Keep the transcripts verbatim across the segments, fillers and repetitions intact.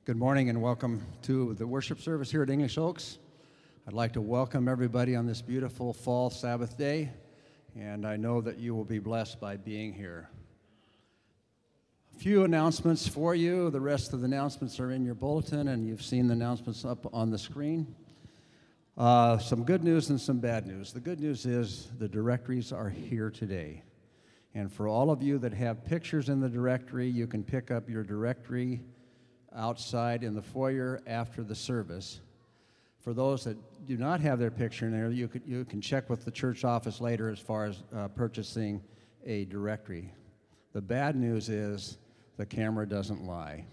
Good morning and welcome to the worship service here at English Oaks. I'd like to welcome everybody on this beautiful fall Sabbath day, and I know that you will be blessed by being here. A few announcements for you. The rest of the announcements are in your bulletin, and you've seen the announcements up on the screen. Uh, some good news and some bad news. The good news is the directories are here today. And for all of you that have pictures in the directory, you can pick up your directory outside in the foyer after the service. For those that do not have their picture in there, you, could, you can check with the church office later as far as uh, purchasing a directory. The bad news is the camera doesn't lie.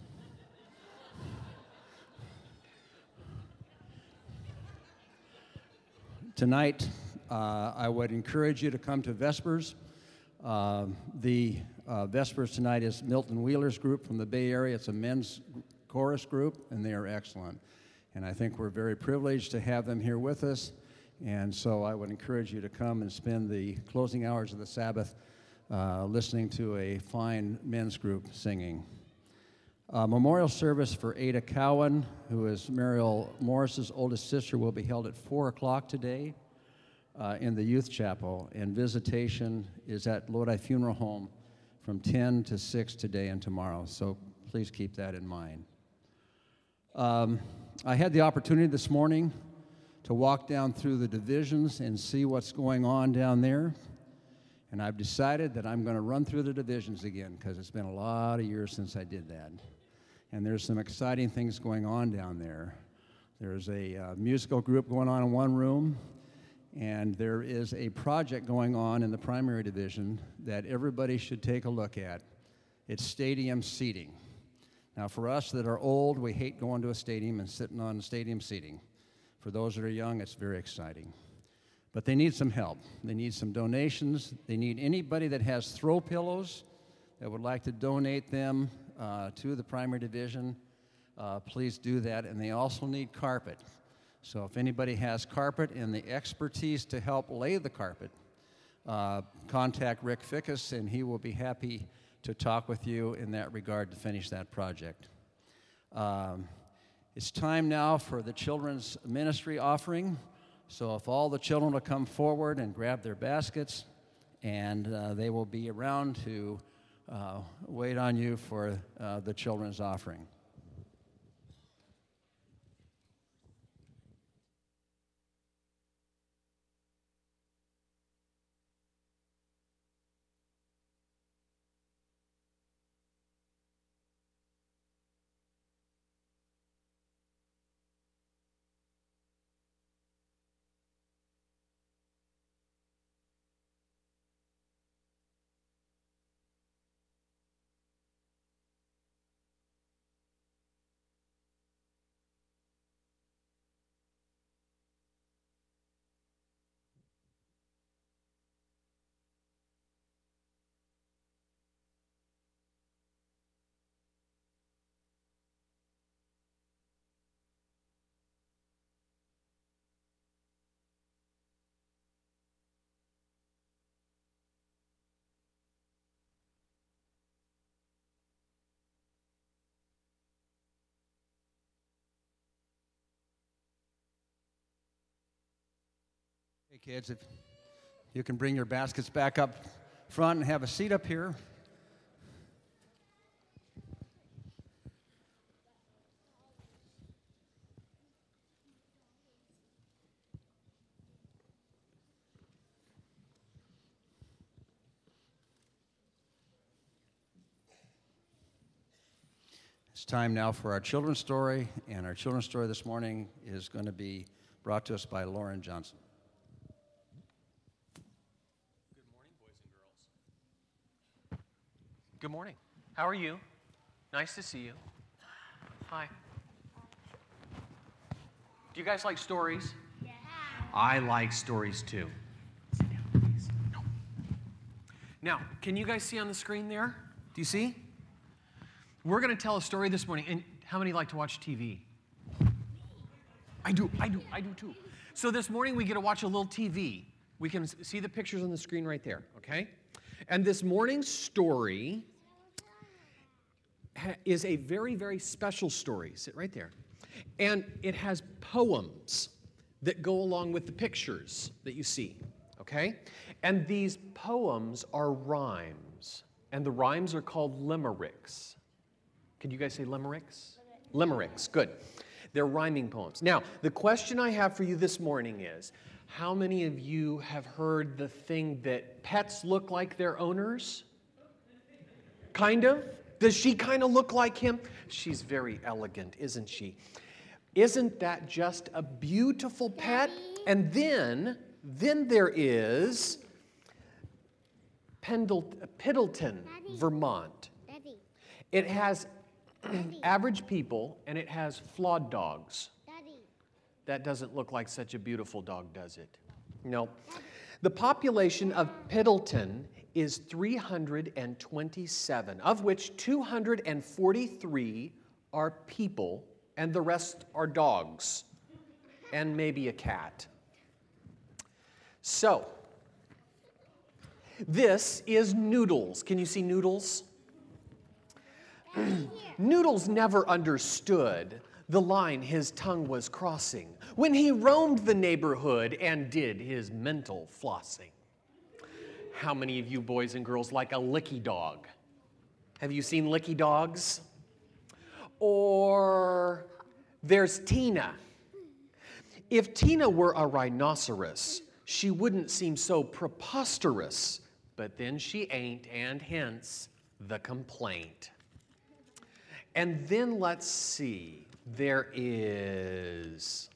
Tonight, uh, I would encourage you to come to Vespers. Uh, the uh, Vespers tonight is Milton Wheeler's group from the Bay Area. It's a men's chorus group, and they are excellent. And I think we're very privileged to have them here with us. And so I would encourage you to come and spend the closing hours of the Sabbath uh, listening to a fine men's group singing. Uh, memorial service for Ada Cowan, who is Mariel Morris's oldest sister, will be held at four o'clock today uh, in the youth chapel. And visitation is at Lodi Funeral Home from ten to six today and tomorrow. So please keep that in mind. Um, I had the opportunity this morning to walk down through the divisions and see what's going on down there. And I've decided that I'm going to run through the divisions again because it's been a lot of years since I did that. And there's some exciting things going on down there. There's a uh, musical group going on in one room, and there is a project going on in the primary division that everybody should take a look at. It's stadium seating. Now, for us that are old, we hate going to a stadium and sitting on stadium seating. For those that are young, it's very exciting. But they need some help. They need some donations. They need anybody that has throw pillows that would like to donate them uh, to the primary division. Uh, please do that. And they also need carpet. So if anybody has carpet and the expertise to help lay the carpet, uh, contact Rick Fickus, and he will be happy to talk with you in that regard to finish that project. Um, it's time now for the children's ministry offering. So if all the children will come forward and grab their baskets, and uh, they will be around to uh, wait on you for uh, the children's offering. Hey kids, if you can bring your baskets back up front and have a seat up here. It's time now for our children's story, and our children's story this morning is going to be brought to us by Lauren Johnson. Good morning. How are you? Nice to see you. Hi. Do you guys like stories? Yeah. I like stories too. Sit down, please. No. Now, can you guys see on the screen there? Do you see? We're going to tell a story this morning. And how many like to watch T V? I do. I do. I do too. So this morning we get to watch a little T V. We can see the pictures on the screen right there, okay? And this morning's story ha- is a very, very special story. Sit right there. And it has poems that go along with the pictures that you see, okay? And these poems are rhymes, and the rhymes are called limericks. Can you guys say limericks? Limericks, good. They're rhyming poems. Now, the question I have for you this morning is, how many of you have heard the thing that pets look like their owners? Kind of? Does she kind of look like him? She's very elegant, isn't she? Isn't that just a beautiful pet? And then, then there is Pendle- Piddleton, Daddy. Vermont. Daddy, It has Daddy, average people, and it has flawed dogs. Daddy. That doesn't look like such a beautiful dog, does it? No. The population of Piddleton is three hundred twenty-seven, of which two hundred forty-three are people, and the rest are dogs, and maybe a cat. So, this is Noodles. Can you see Noodles? Noodles never understood the line his tongue was crossing when he roamed the neighborhood and did his mental flossing. How many of you boys and girls like a licky dog? Have you seen licky dogs? Or there's Tina. If Tina were a rhinoceros, she wouldn't seem so preposterous, but then she ain't, and hence the complaint. And then let's see, there is,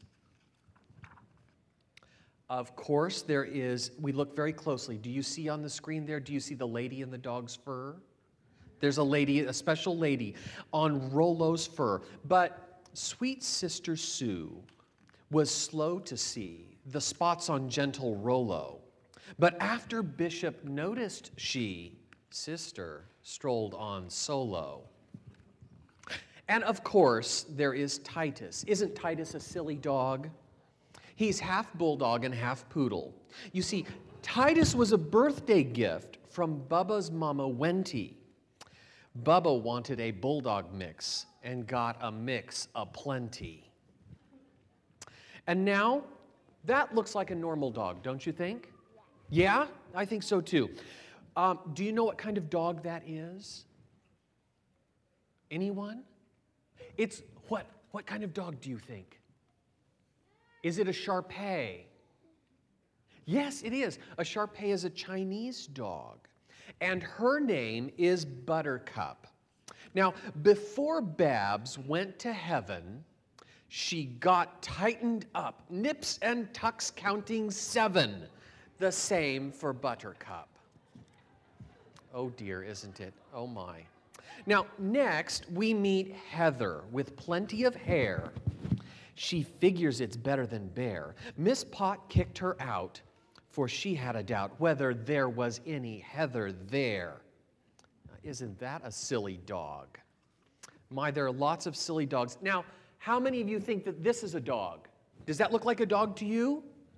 of course, there is, we look very closely. Do you see on the screen there, do you see the lady in the dog's fur? There's a lady, a special lady on Rollo's fur. But sweet Sister Sue was slow to see the spots on gentle Rollo. But after Bishop noticed she, Sister, strolled on solo. And of course, there is Titus. Isn't Titus a silly dog? He's half bulldog and half poodle. You see, Titus was a birthday gift from Bubba's mama, Wenty. Bubba wanted a bulldog mix and got a mix aplenty. And now, that looks like a normal dog, don't you think? Yeah, I think so too. Um, do you know what kind of dog that is? Anyone? It's what? What kind of dog do you think? Is it a Shar-Pei? Yes, it is. A Shar-Pei is a Chinese dog, and her name is Buttercup. Now, before Babs went to heaven, she got tightened up, nips and tucks counting seven. The same for Buttercup. Oh dear, isn't it? Oh my. Now, next, we meet Heather with plenty of hair. She figures it's better than Bear. Miss Pot kicked her out, for she had a doubt whether there was any Heather there. Now, isn't that a silly dog? My, there are lots of silly dogs. Now, how many of you think that this is a dog? Does that look like a dog to you?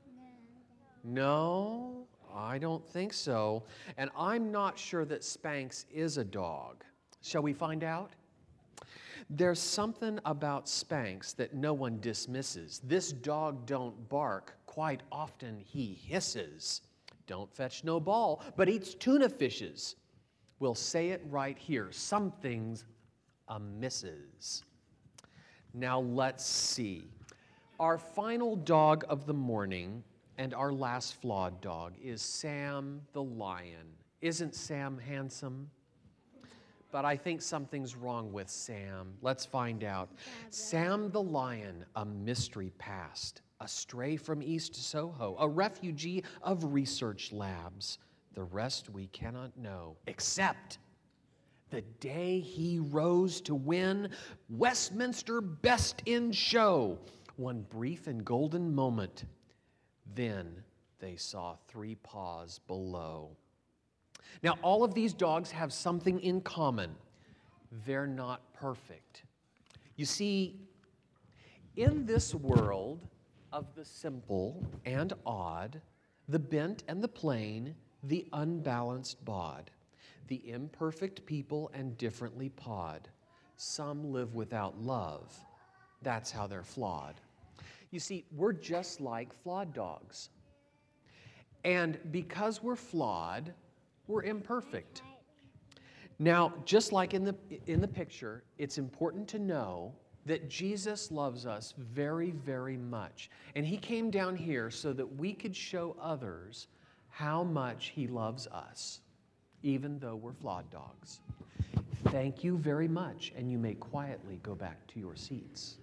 No, I don't think so. And I'm not sure that Spanx is a dog. Shall we find out? There's something about Spanx that no one dismisses. This dog don't bark. Quite often he hisses. Don't fetch no ball, but eats tuna fishes. We'll say it right here. Something's amisses. Now let's see. Our final dog of the morning and our last flawed dog is Sam the lion. Isn't Sam handsome? But I think something's wrong with Sam. Let's find out. Sam the lion, a mystery past, a stray from East Soho, a refugee of research labs. The rest we cannot know, except the day he rose to win Westminster Best in Show. One brief and golden moment. Then they saw three paws below. Now, all of these dogs have something in common. They're not perfect. You see, in this world of the simple and odd, the bent and the plain, the unbalanced bod, the imperfect people and differently pawed, Some live without love. That's how they're flawed. You see, we're just like flawed dogs. And because we're flawed, we're imperfect. Now, just like in the, in the picture, it's important to know that Jesus loves us very, very much. And he came down here so that we could show others how much he loves us, even though we're flawed dogs. Thank you very much, and you may quietly go back to your seats.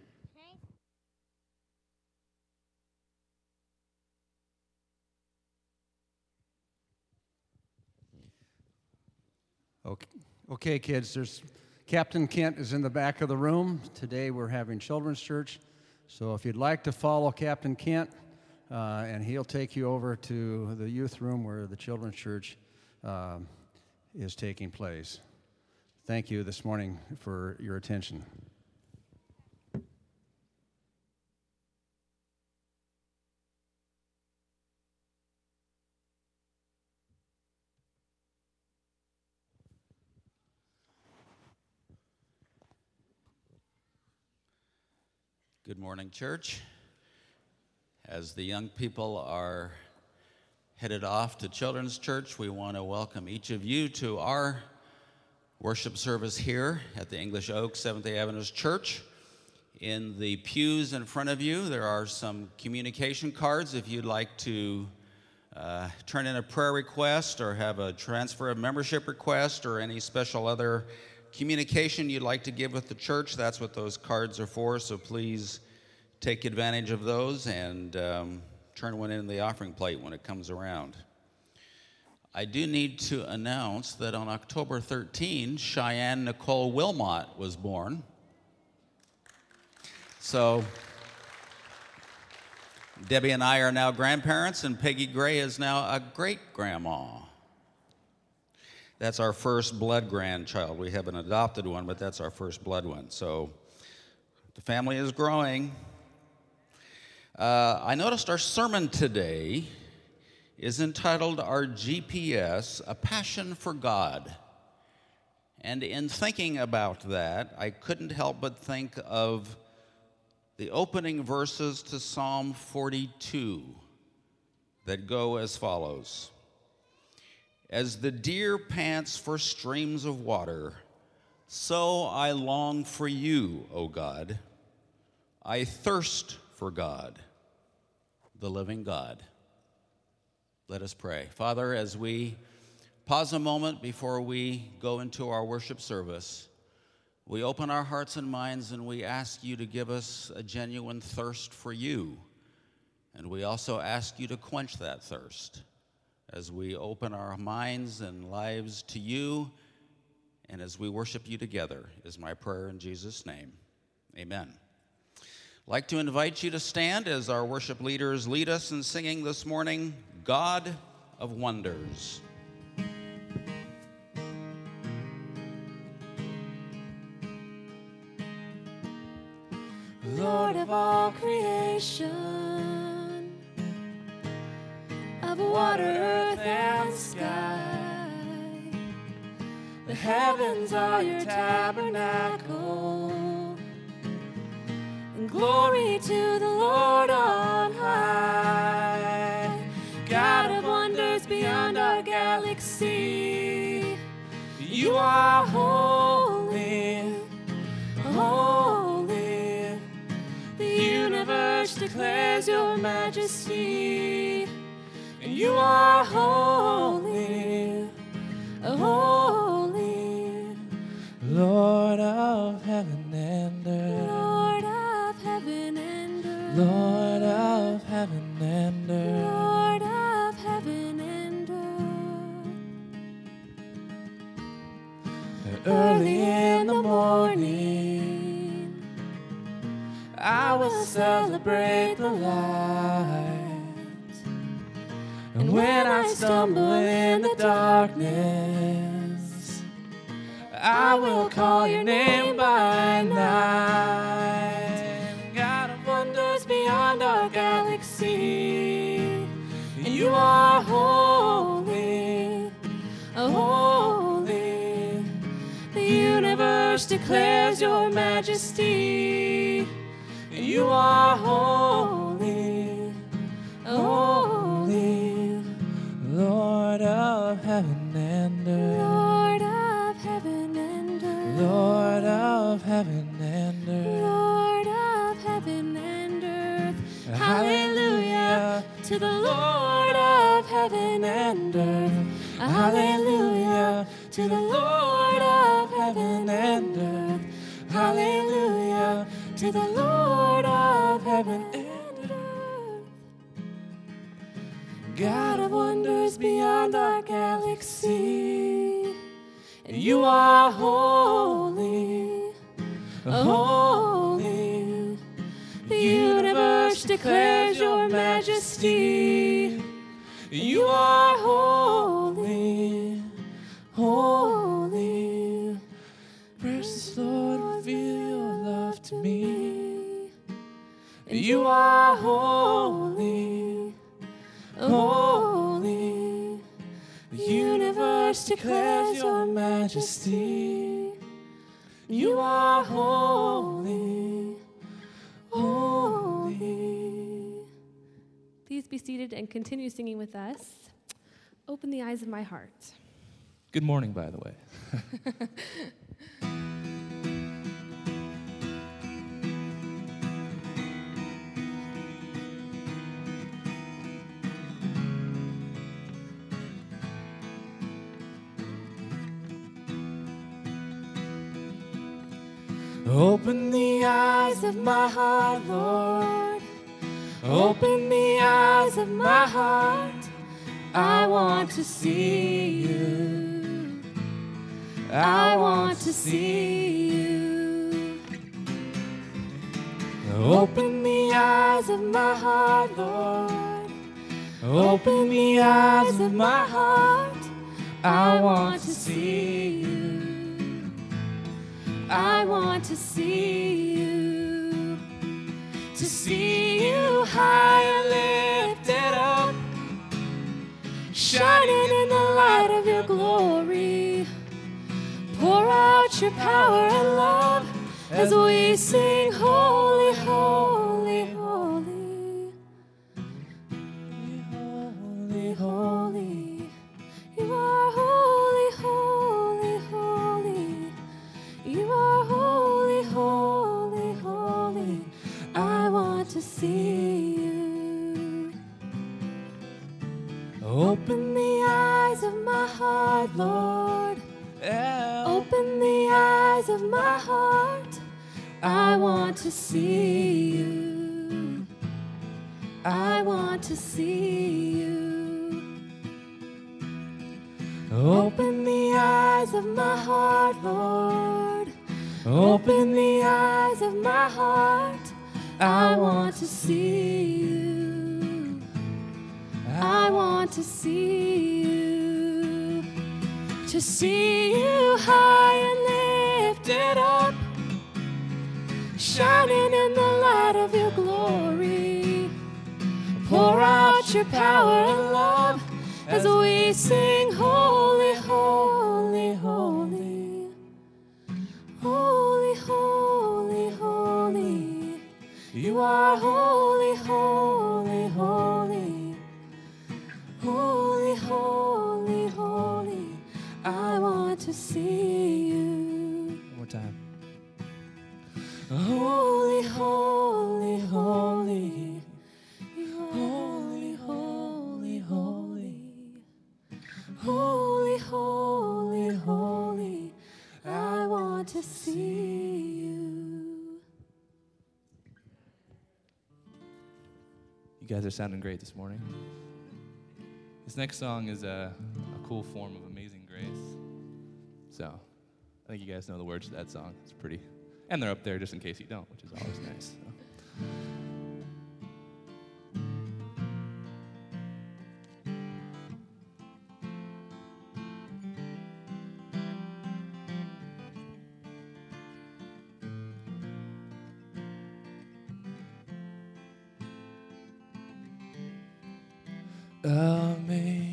Okay, okay, kids, there's Captain Kent is in the back of the room. Today we're having children's church, so if you'd like to follow Captain Kent, uh, and he'll take you over to the youth room where the children's church um, is taking place. Thank you this morning for your attention. Good morning, church. As the young people are headed off to children's church, we want to welcome each of you to our worship service here at the English Oak Seventh-day Adventist Church. In the pews in front of you, there are some communication cards if you'd like to uh, turn in a prayer request or have a transfer of membership request or any special other communication you'd like to give with the church. That's what those cards are for, so please take advantage of those and um, turn one in the offering plate when it comes around. I do need to announce that on October thirteenth, Cheyenne Nicole Wilmot was born. So Debbie and I are now grandparents, and Peggy Gray is now a great-grandma. That's our first blood grandchild. We have an adopted one, but that's our first blood one. So the family is growing. Uh, I noticed our sermon today is entitled Our G P S, A Passion for God. And in thinking about that, I couldn't help but think of the opening verses to Psalm forty-two that go as follows. As the deer pants for streams of water, so I long for you, O God. I thirst for God, the living God. Let us pray. Father, as we pause a moment before we go into our worship service, we open our hearts and minds and we ask you to give us a genuine thirst for you. And we also ask you to quench that thirst as we open our minds and lives to you and as we worship you together, is my prayer in Jesus' name. Amen. I'd like to invite you to stand as our worship leaders lead us in singing this morning, God of Wonders. Lord of all creation, of water, earth, and sky, the heavens are your tabernacle, and glory to the Lord on high. God of wonders beyond our galaxy, you are holy, holy. The universe declares your majesty. You are holy, holy, Lord of heaven and earth, Lord of heaven and earth, Lord of heaven and earth, Lord of heaven and earth. Early in the morning, I will celebrate the light. And when I stumble in the darkness, I will call your name by night. God of wonders beyond our galaxy, you are holy, holy. The universe declares declares your majesty. You are holy, holy, Lord of heaven and earth. Lord of heaven and earth. Lord of heaven and earth. Lord of heaven and earth. Hallelujah to the Lord of heaven and earth. Hallelujah to the Lord of heaven and earth. Hallelujah to the Lord of heaven and earth. God of wonders beyond our galaxy, you are holy, holy. The universe declares your majesty. You are holy, holy. Precious Lord, reveal your love to me. You are holy, holy. The universe declares your majesty. You are holy, holy. Please be seated and continue singing with us. Open the eyes of my heart. Good morning, by the way. Open the eyes of my heart, Lord. Open the eyes of my heart. I want to see you. I want to see you. Open the eyes of my heart, Lord. Open the eyes of my heart. I want to see you. I want to see you. To see you high and lifted up, shining in the light of your glory. Pour out your power and love as we sing holy, holy, holy. Holy, holy. You are holy, holy, holy. You are holy, holy, holy. I want to see you. Open the eyes of my heart, Lord. Open the eyes of my heart. I want to see you. I want to see you. Open the eyes of my heart, Lord. Open the eyes of my heart. I want to see you. I want to see you. To see you high and lifted up, shining in the light of your glory. Pour out your power and love as we sing holy, holy, holy. Holy, holy, holy. You are holy, holy, holy. Holy, holy, holy. I want to see you. One more time. Holy, holy, holy. You are holy, holy, holy. Holy, holy, holy. I want to see you. You guys are sounding great this morning. This next song is a, a cool form of Amazing Grace. So, I think you guys know the words to that song. It's pretty, and they're up there just in case you don't, which is always nice. So.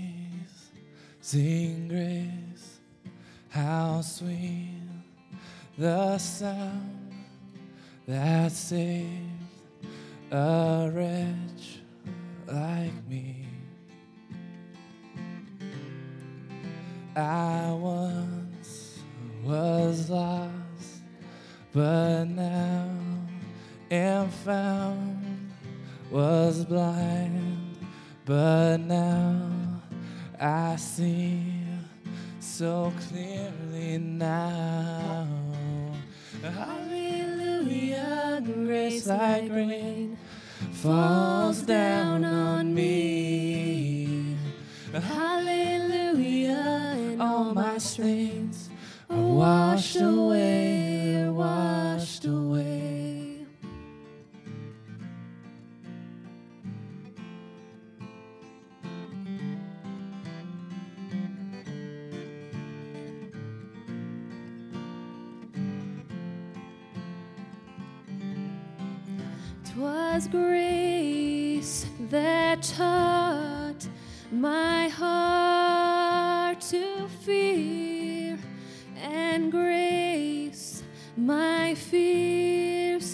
Amazing grace, how sweet the sound that saved a wretch like me. I once was lost, but now am found, was blind, but now I see so clearly now. Hallelujah, grace like rain falls down on me. Hallelujah, and all my stains are washed away, are washed away. Was grace that taught my heart to fear, and grace my fears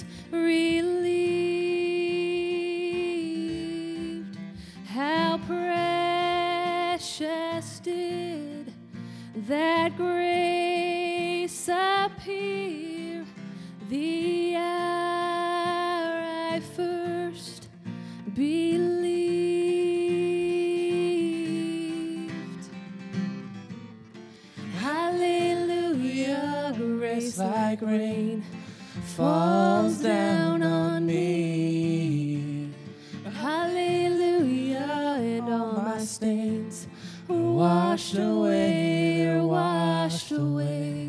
relieved. How precious did that grace appear the hour I first believed. Hallelujah, grace like rain falls down on me. Hallelujah, and all my stains are washed away, are washed away.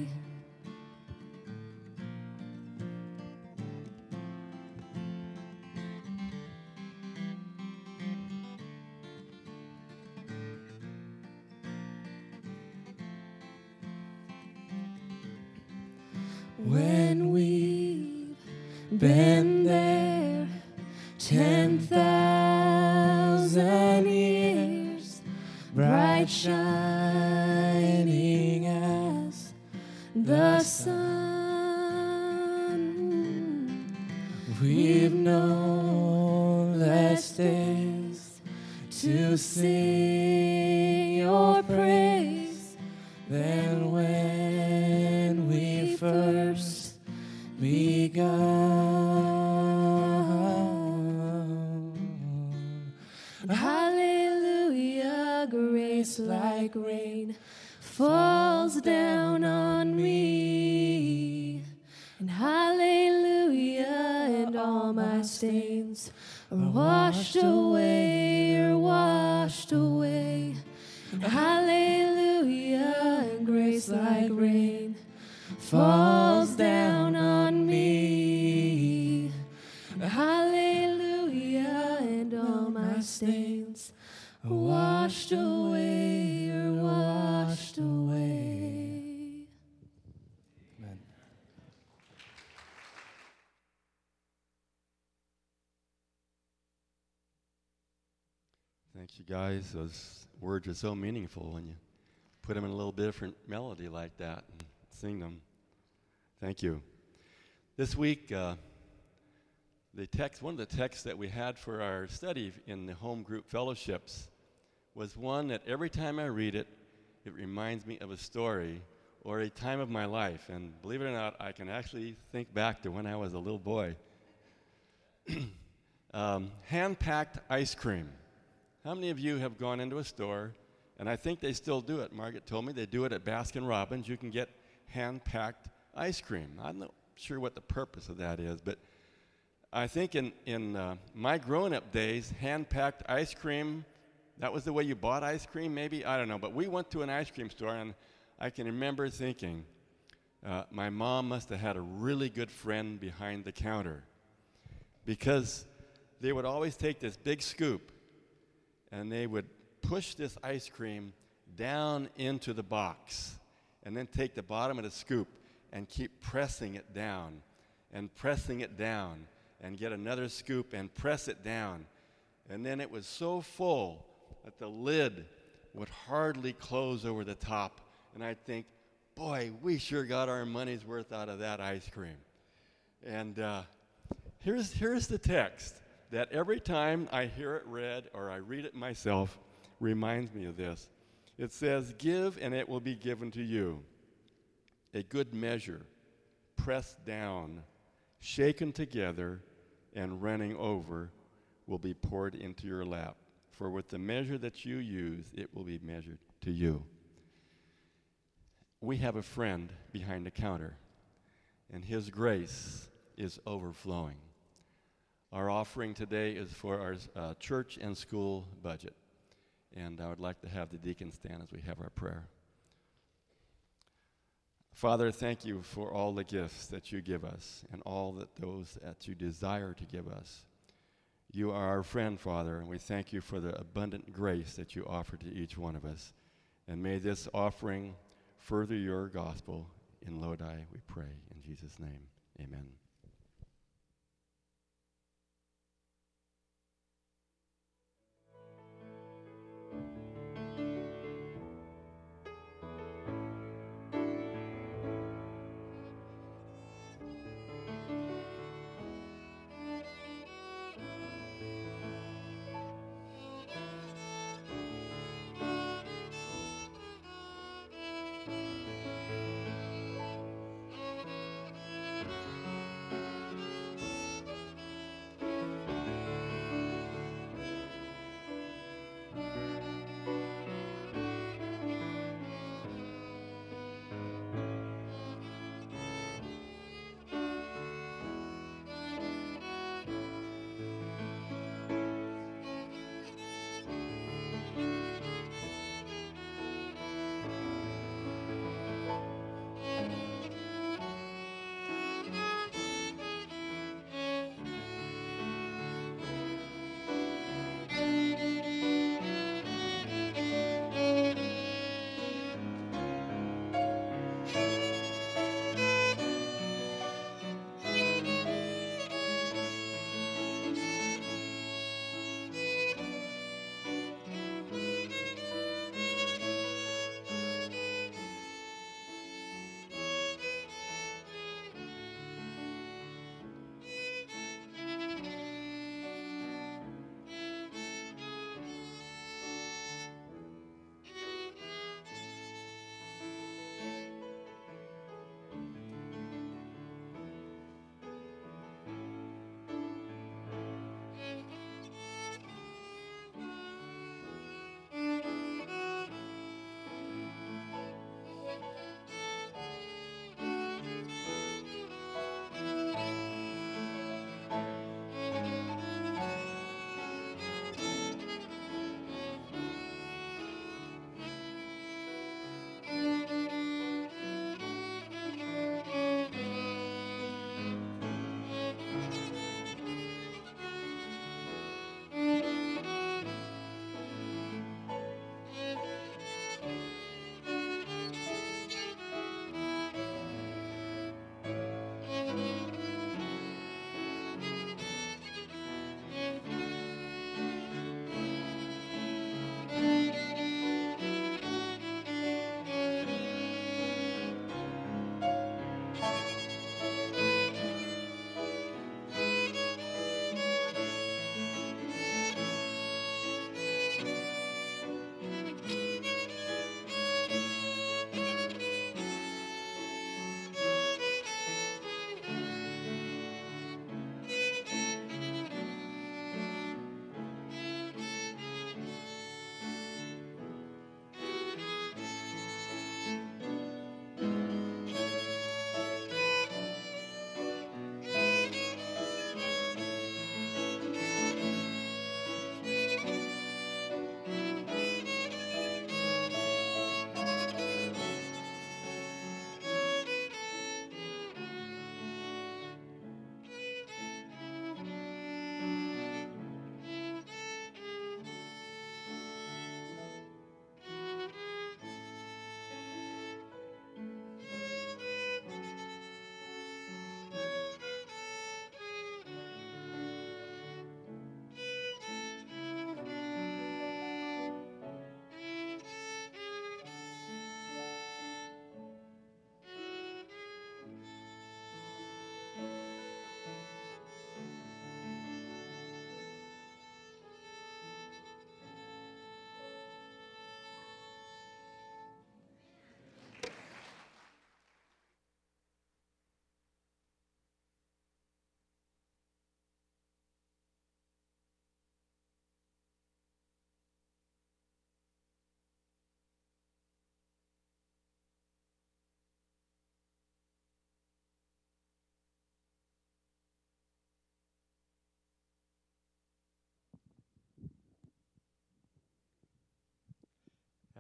When we've been there ten thousand years, bright shining as the sun, we've known less days to sing your praise than when we first begun. Hallelujah, grace like rain falls down on me. And hallelujah, and all my stains are washed away, are washed away. Hallelujah, and grace like rain falls down on me. Hallelujah, and all my stains are washed away, are washed away. Amen. Thank you, guys. Those words are so meaningful when you put them in a little different melody like that and sing them. Thank you. This week, uh, the text, one of the texts that we had for our study in the home group fellowships was one that every time I read it, it reminds me of a story or a time of my life. And believe it or not, I can actually think back to when I was a little boy. um, hand-packed ice cream. How many of you have gone into a store, and I think they still do it. Margaret told me they do it at Baskin Robbins. You can get hand-packed ice cream. I'm not sure what the purpose of that is, but I think in, in uh, my grown-up days, hand-packed ice cream, that was the way you bought ice cream, maybe? I don't know. But we went to an ice cream store, and I can remember thinking, uh, my mom must have had a really good friend behind the counter, because they would always take this big scoop, and they would push this ice cream down into the box, and then take the bottom of the scoop and keep pressing it down and pressing it down and get another scoop and press it down. And then it was so full that the lid would hardly close over the top. And I'd think, boy, we sure got our money's worth out of that ice cream. And uh, here's, here's the text that every time I hear it read or I read it myself reminds me of this. It says, give and it will be given to you. A good measure, pressed down, shaken together, and running over will be poured into your lap. For with the measure that you use, it will be measured to you. We have a friend behind the counter, and his grace is overflowing. Our offering today is for our uh, church and school budget. And I would like to have the deacons stand as we have our prayer. Father, thank you for all the gifts that you give us and all that those that you desire to give us. You are our friend, Father, and we thank you for the abundant grace that you offer to each one of us. And may this offering further your gospel. In Lodi, we pray. In Jesus' name, amen.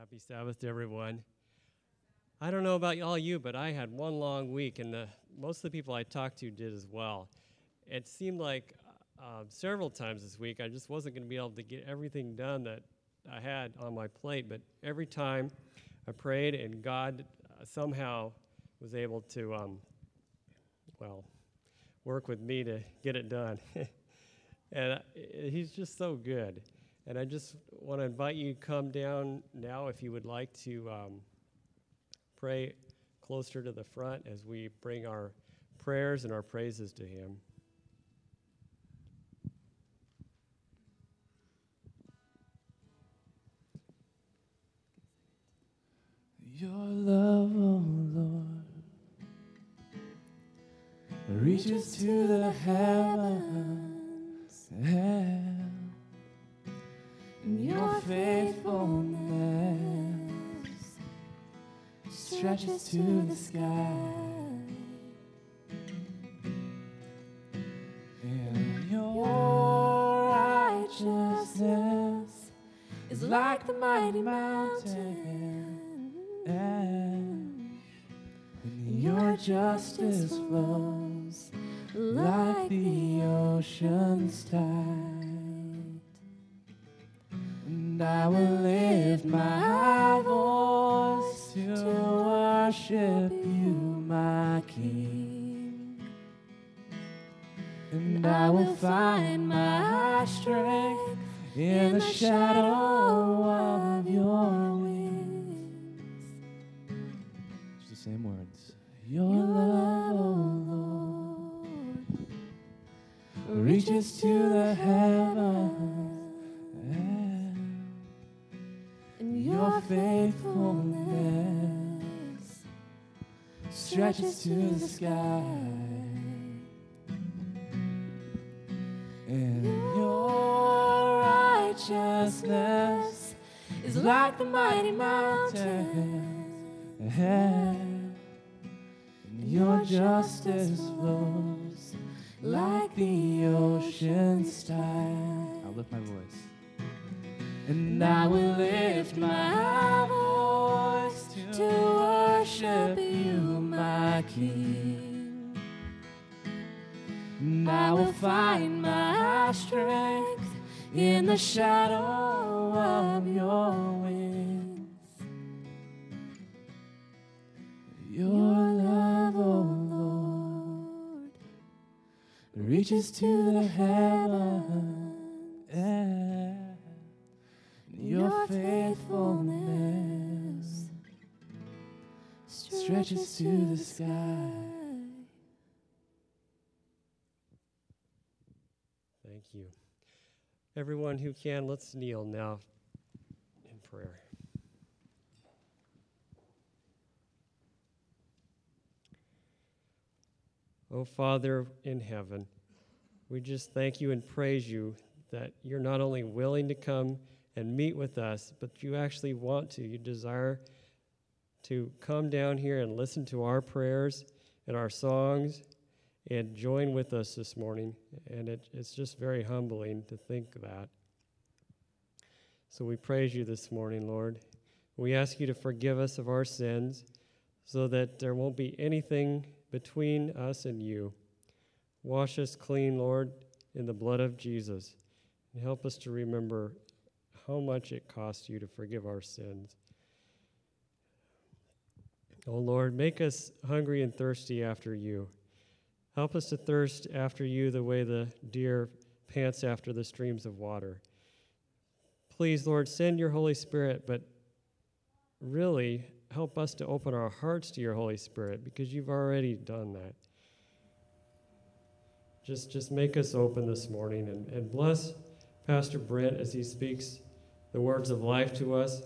Happy Sabbath to everyone. I don't know about all you, but I had one long week, and the, most of the people I talked to did as well. It seemed like uh, several times this week I just wasn't going to be able to get everything done that I had on my plate, but every time I prayed, and God uh, somehow was able to, um, well, work with me to get it done. And uh, he's just so good. And I just want to invite you to come down now if you would like to um, pray closer to the front as we bring our prayers and our praises to him. Your love, oh Lord, reaches to the heavens, and your faithfulness stretches to the sky. And your righteousness is like the mighty mountain, and your justice flows like the ocean's tide. And I will lift my voice to worship you, my King. And I will find my strength in the shadow of your wings. It's the same words. Your love, oh Lord, reaches to the heavens, and your faithfulness stretches to the sky. And your righteousness is like the mighty mountain, and your justice flows like the ocean's tide. I'll lift my voice. And I will lift my voice to worship you, my King. And I will find my strength in the shadow of your wings. Your love, oh Lord, reaches to the heavens, and your faithfulness stretches to the sky. Thank you. Everyone who can, let's kneel now in prayer. Oh, Father in heaven, we just thank you and praise you that you're not only willing to come and meet with us, but you actually want to. You desire to come down here and listen to our prayers and our songs and join with us this morning. And it, it's just very humbling to think that. So we praise you this morning, Lord. We ask you to forgive us of our sins so that there won't be anything between us and you. Wash us clean, Lord, in the blood of Jesus, and help us to remember how much it costs you to forgive our sins. Oh, Lord, make us hungry and thirsty after you. Help us to thirst after you the way the deer pants after the streams of water. Please, Lord, send your Holy Spirit, but really help us to open our hearts to your Holy Spirit, because you've already done that. Just, just make us open this morning, and, and bless Pastor Brent as he speaks the words of life to us.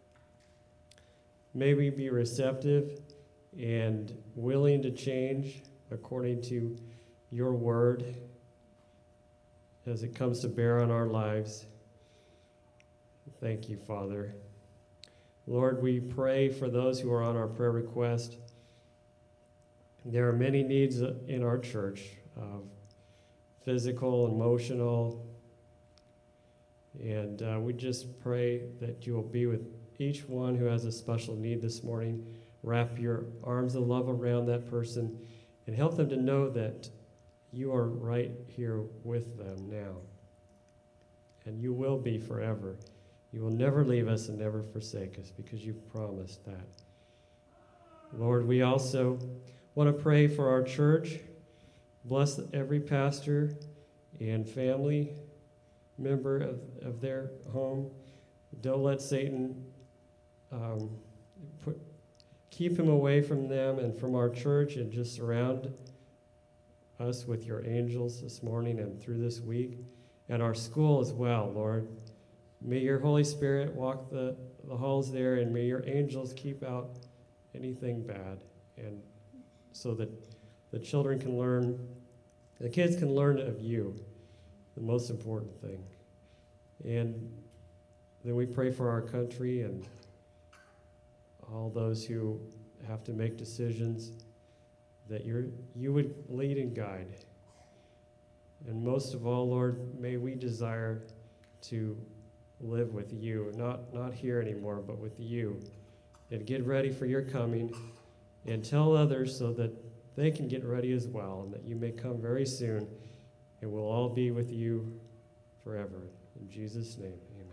May we be receptive and willing to change according to your word as it comes to bear on our lives. Thank you, Father. Lord, we pray for those who are on our prayer request. There are many needs in our church, uh, physical, emotional, and uh, we just pray that you will be with each one who has a special need this morning. Wrap your arms of love around that person and help them to know that you are right here with them now. And you will be forever. You will never leave us and never forsake us because you've promised that. Lord, we also want to pray for our church. Bless every pastor and family member of, of their home. Don't let Satan um, put, keep him away from them and from our church, and just surround us with your angels this morning and through this week, and our school as well, Lord. May your Holy Spirit walk the, the halls there, and may your angels keep out anything bad, and so that the children can learn, the kids can learn of you, the most important thing. And then we pray for our country and all those who have to make decisions, that you're, you would lead and guide. And most of all, Lord, may we desire to live with you, not, not here anymore, but with you, and get ready for your coming, and tell others so that they can get ready as well, and that you may come very soon, and we'll all be with you forever. In Jesus' name, amen.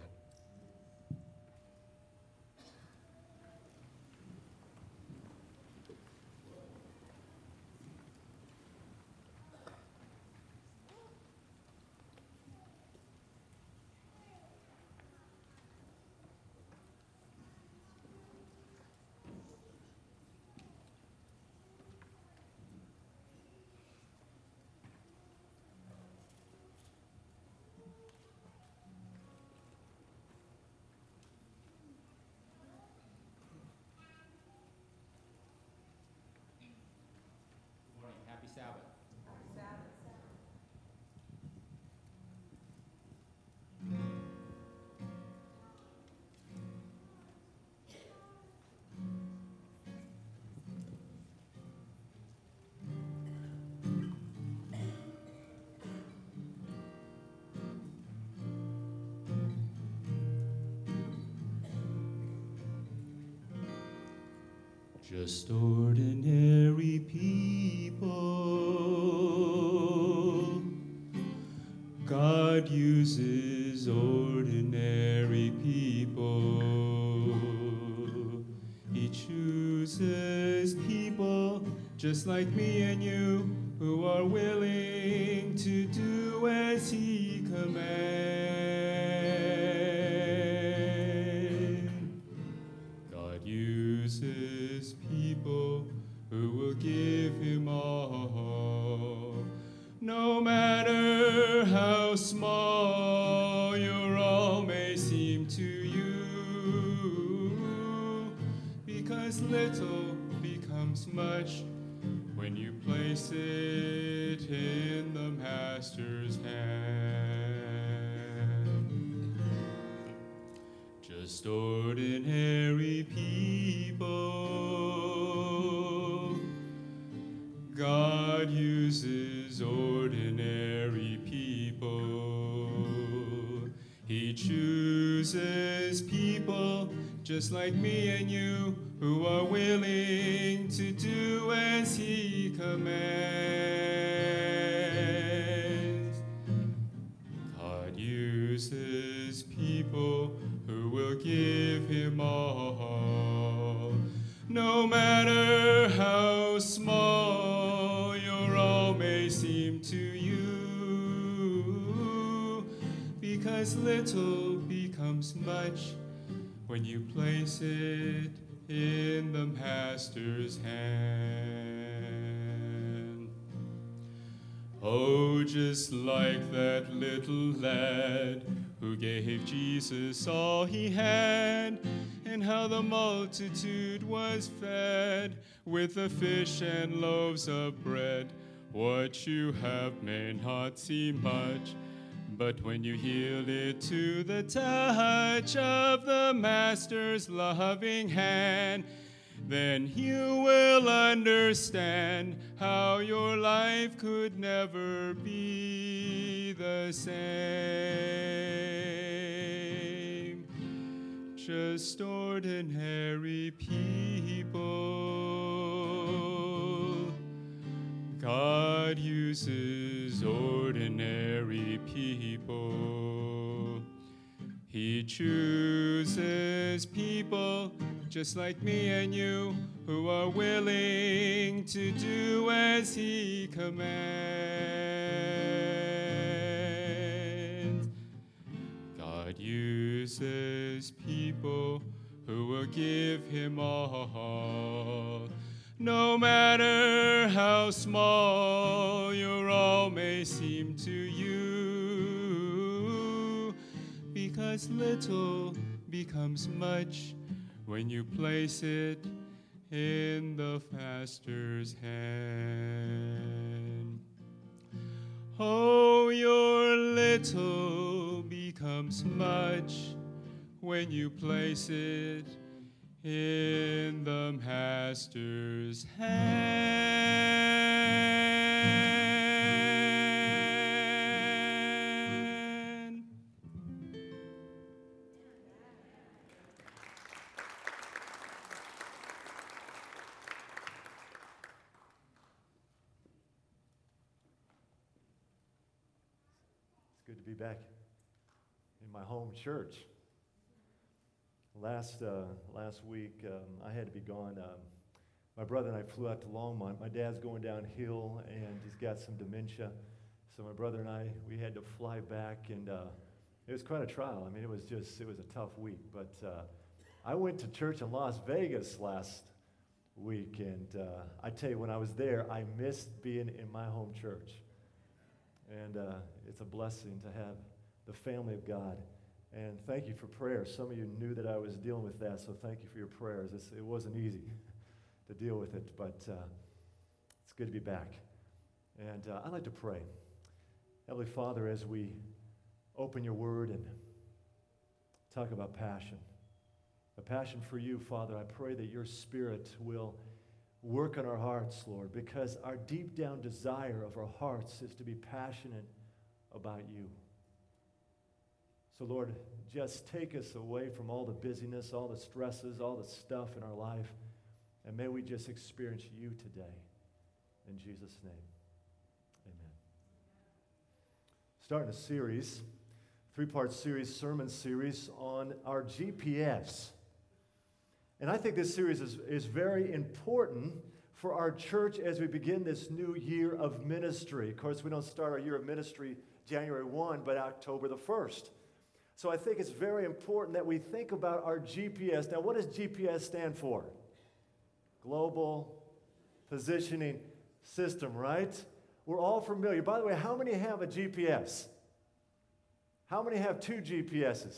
Just ordinary people. God uses ordinary people. He chooses people just like me and you, who are willing to do as he commands. God uses people who will give him all. No matter how small your all may seem to you, because little becomes much when you place it in the Master's hand. Just ordinary people. God uses ordinary people. He chooses people just like me and you, who are willing to do as he commands. God uses people who will give him all. No matter how small your all may seem to you, because little becomes much when you place it in the Master's hand. Oh, just like that little lad who gave Jesus all he had, and how the multitude was fed with the fish and loaves of bread. What you have may not seem much, but when you yield it to the touch of the Master's loving hand, then you will understand how your life could never be the same. just ordinary people. God uses ordinary people. He chooses people just like me and you, who are willing to do as he commands. God uses people who will give him all, no matter how small your all may seem to you, because little becomes much when you place it in the Master's hand. Oh, your little becomes much when you place it in the Master's hand. It's good to be back in my home church. Last uh, last week, um, I had to be gone. Um, my brother and I flew out to Longmont. My dad's going downhill, and he's got some dementia. So my brother and I, we had to fly back, and uh, it was quite a trial. I mean, it was just, it was a tough week. But uh, I went to church in Las Vegas last week, and uh, I tell you, when I was there, I missed being in my home church. And uh, it's a blessing to have the family of God. And thank you for prayers. Some of you knew that I was dealing with that, so thank you for your prayers. It's, it wasn't easy to deal with it, but uh, it's good to be back. And uh, I'd like to pray. Heavenly Father, as we open your word and talk about passion, a passion for you, Father, I pray that your Spirit will work on our hearts, Lord, because our deep down desire of our hearts is to be passionate about you. So, Lord, just take us away from all the busyness, all the stresses, all the stuff in our life, and may we just experience you today. In Jesus' name, amen. Starting a series, three-part series, sermon series on our G P S. And I think this series is, is very important for our church as we begin this new year of ministry. Of course, we don't start our year of ministry January first, but October the first. So I think it's very important that we think about our G P S. Now, what does G P S stand for? Global Positioning System, right? We're all familiar. By the way, how many have a G P S? How many have two G P S's?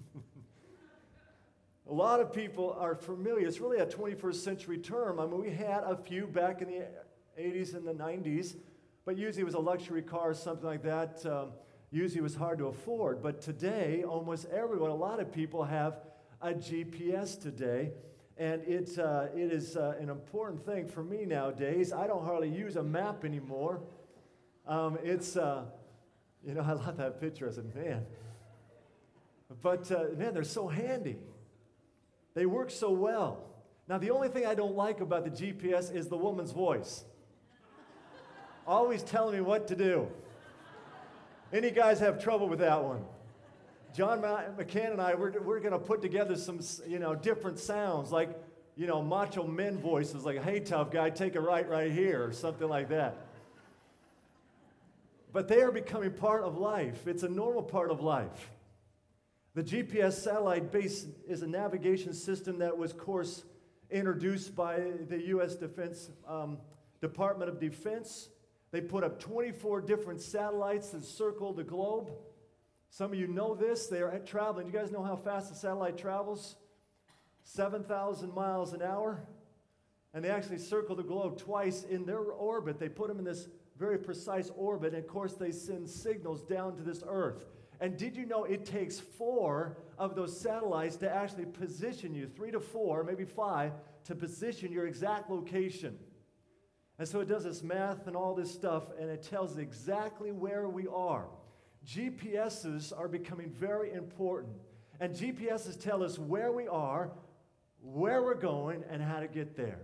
A lot of people are familiar. It's really a twenty-first century term. I mean, we had a few back in the eighties and the nineties, but usually it was a luxury car or something like that. Um, usually it was hard to afford. But today, almost everyone, a lot of people have a G P S today. And it, uh, it is uh, an important thing for me nowadays. I don't hardly use a map anymore. Um, it's, uh, you know, I love that picture. I said, man. But, uh, man, they're so handy. They work so well. Now, the only thing I don't like about the G P S is the woman's voice. Always telling me what to do. Any guys have trouble with that one? John McCann and I, we're, we're going to put together some, you know, different sounds, like, you know, macho men voices, like, hey, tough guy, take a right right here, or something like that. But they are becoming part of life. It's a normal part of life. The G P S satellite base is a navigation system that was, of course, introduced by the U S Defense um, Department of Defense. They put up twenty-four different satellites that circle the globe. Some of you know this. They are traveling. You guys know how fast the satellite travels? seven thousand miles an hour. And they actually circle the globe twice in their orbit. They put them in this very precise orbit. And, of course, they send signals down to this Earth. And did you know it takes four of those satellites to actually position you, three to four, maybe five, to position your exact location? And so it does this math and all this stuff, and it tells exactly where we are. G P S's are becoming very important. And G P Ss tell us where we are, where we're going, and how to get there.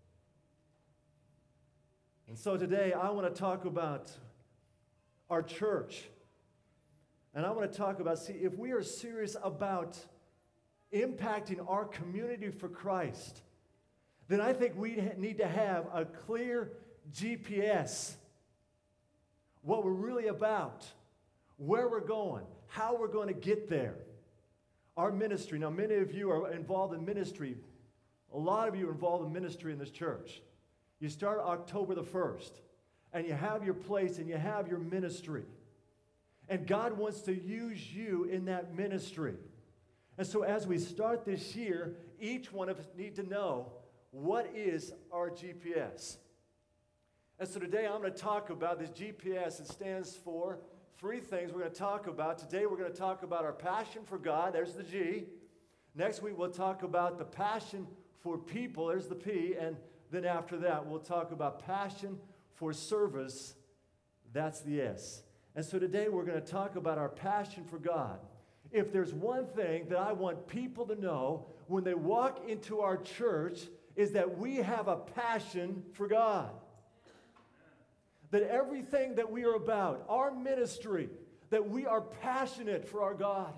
And so today I want to talk about our church. And I want to talk about, see, if we are serious about impacting our community for Christ, then I think we need to have a clear G P S. What we're really about, where we're going, how we're going to get there. Our ministry, now many of you are involved in ministry. A lot of you are involved in ministry in this church. You start October the first, and you have your place and you have your ministry. And God wants to use you in that ministry. And so as we start this year, each one of us need to know, what is our G P S? And so today I'm going to talk about this G P S. It stands for three things we're going to talk about. Today we're going to talk about our passion for God. There's the G. Next week we'll talk about the passion for people. There's the P. And then after that we'll talk about passion for service. That's the S. And so today we're going to talk about our passion for God. If there's one thing that I want people to know when they walk into our church, is that we have a passion for God. That everything that we are about, our ministry, that we are passionate for our God.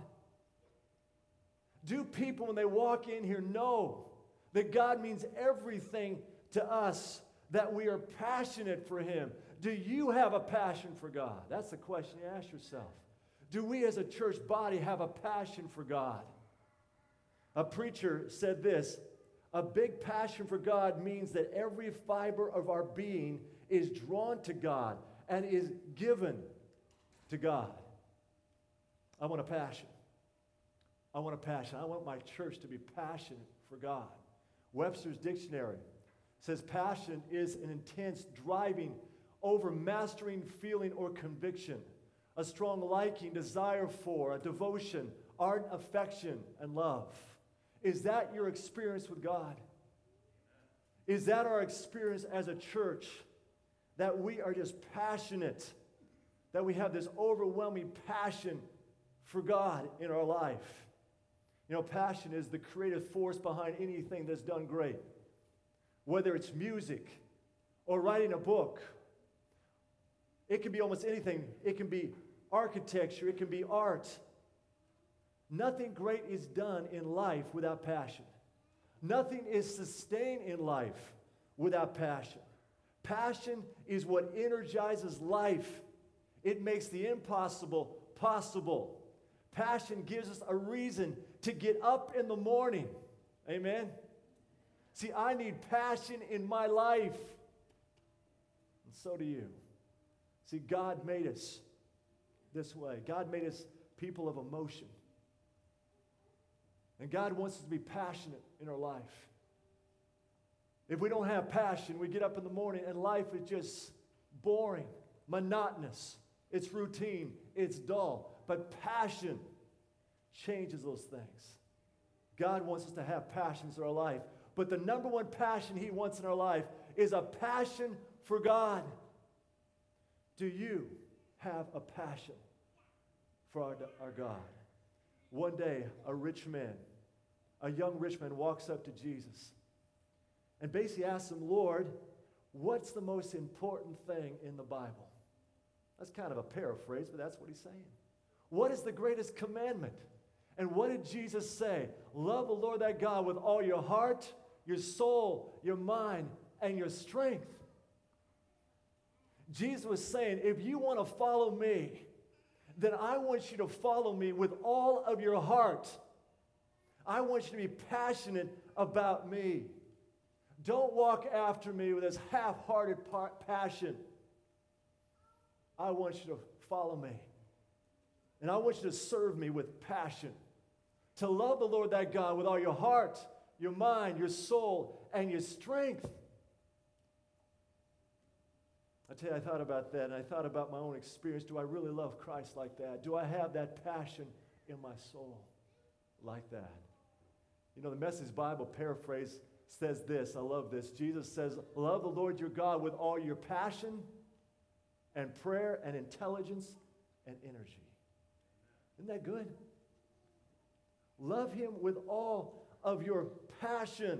Do people, when they walk in here, know that God means everything to us, that we are passionate for Him? Do you have a passion for God? That's the question you ask yourself. Do we as a church body have a passion for God? A preacher said this, a big passion for God means that every fiber of our being is drawn to God and is given to God. I want a passion. I want a passion. I want my church to be passionate for God. Webster's dictionary says passion is an intense driving over mastering feeling or conviction, a strong liking, desire for, a devotion, ardent affection, and love. Is that your experience with God? Is that our experience as a church? That we are just passionate, that we have this overwhelming passion for God in our life. You know, passion is the creative force behind anything that's done great. Whether it's music or writing a book, it can be almost anything. It can be architecture, it can be art. Nothing great is done in life without passion. Nothing is sustained in life without passion. Passion is what energizes life. It makes the impossible possible. Passion gives us a reason to get up in the morning. Amen? See, I need passion in my life. And so do you. See, God made us this way. God made us people of emotion. And God wants us to be passionate in our life. If we don't have passion, we get up in the morning and life is just boring, monotonous. It's routine, it's dull. But passion changes those things. God wants us to have passions in our life. But the number one passion He wants in our life is a passion for God. Do you have a passion for our, our God? One day, a rich man, a young rich man walks up to Jesus and basically asks him, Lord, what's the most important thing in the Bible? That's kind of a paraphrase, but that's what he's saying. What is the greatest commandment? And what did Jesus say? Love the Lord thy God with all your heart, your soul, your mind, and your strength. Jesus was saying, if you want to follow me, then I want you to follow me with all of your heart. I want you to be passionate about me. Don't walk after me with this half-hearted passion. I want you to follow me. And I want you to serve me with passion. To love the Lord thy God with all your heart, your mind, your soul, and your strength. I tell you, I thought about that, and I thought about my own experience. Do I really love Christ like that? Do I have that passion in my soul like that? You know, the Message Bible paraphrase says this. I love this. Jesus says, love the Lord your God with all your passion and prayer and intelligence and energy. Isn't that good? Love him with all of your passion.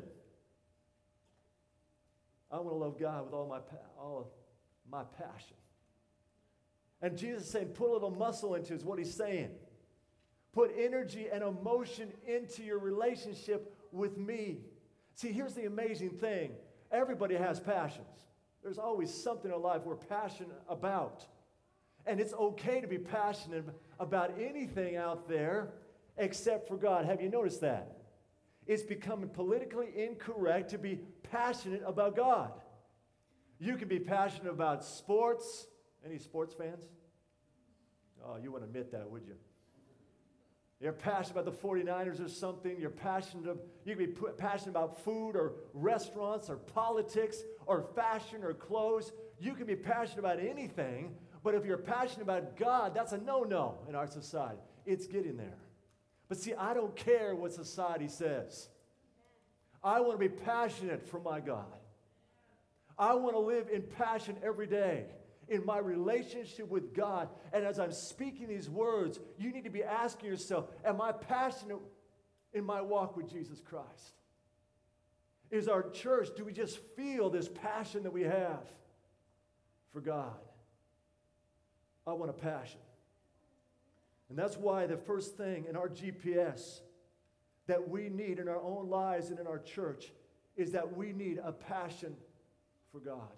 I want to love God with all my pa- all of my passion. And Jesus is saying, put a little muscle into it, is what he's saying. Put energy and emotion into your relationship with me. See, here's the amazing thing. Everybody has passions. There's always something in life we're passionate about. And it's okay to be passionate about anything out there except for God. Have you noticed that? It's becoming politically incorrect to be passionate about God. You can be passionate about sports. Any sports fans? Oh, you wouldn't admit that, would you? You're passionate about the forty-niners or something. You're passionate. Of, you can be p- passionate about food or restaurants or politics or fashion or clothes. You can be passionate about anything, but if you're passionate about God, that's a no-no in our society. It's getting there. But see, I don't care what society says. I want to be passionate for my God. I want to live in passion every day in my relationship with God. And as I'm speaking these words, you need to be asking yourself, am I passionate in my walk with Jesus Christ? Is our church, do we just feel this passion that we have for God? I want a passion. And that's why the first thing in our G P S that we need in our own lives and in our church is that we need a passion for God.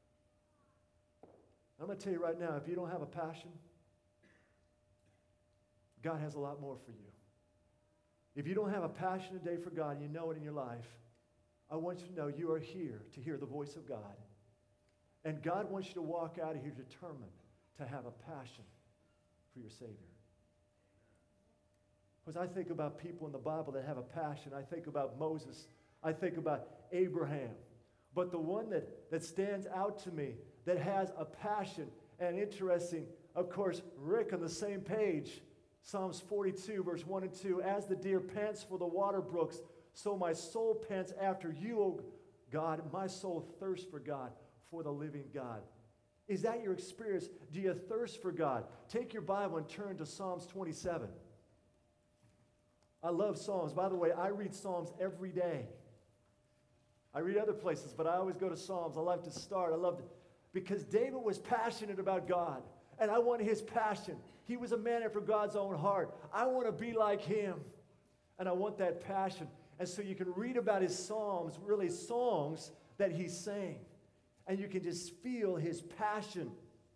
I'm going to tell you right now, if you don't have a passion, God has a lot more for you. If you don't have a passion today for God, and you know it in your life, I want you to know you are here to hear the voice of God. And God wants you to walk out of here determined to have a passion for your Savior. Because I think about people in the Bible that have a passion. I think about Moses. I think about Abraham. But the one that, that stands out to me that has a passion and interesting, of course, Rick on the same page, Psalms forty-two, verse one and two, as the deer pants for the water brooks, so my soul pants after you, O God. My soul thirsts for God, for the living God. Is that your experience? Do you thirst for God? Take your Bible and turn to Psalms twenty-seven. I love Psalms. By the way, I read Psalms every day. I read other places, but I always go to Psalms. I love to start. I love to, because David was passionate about God, and I want his passion. He was a man after God's own heart. I want to be like him, and I want that passion. And so you can read about his Psalms, really songs that he sang, and you can just feel his passion.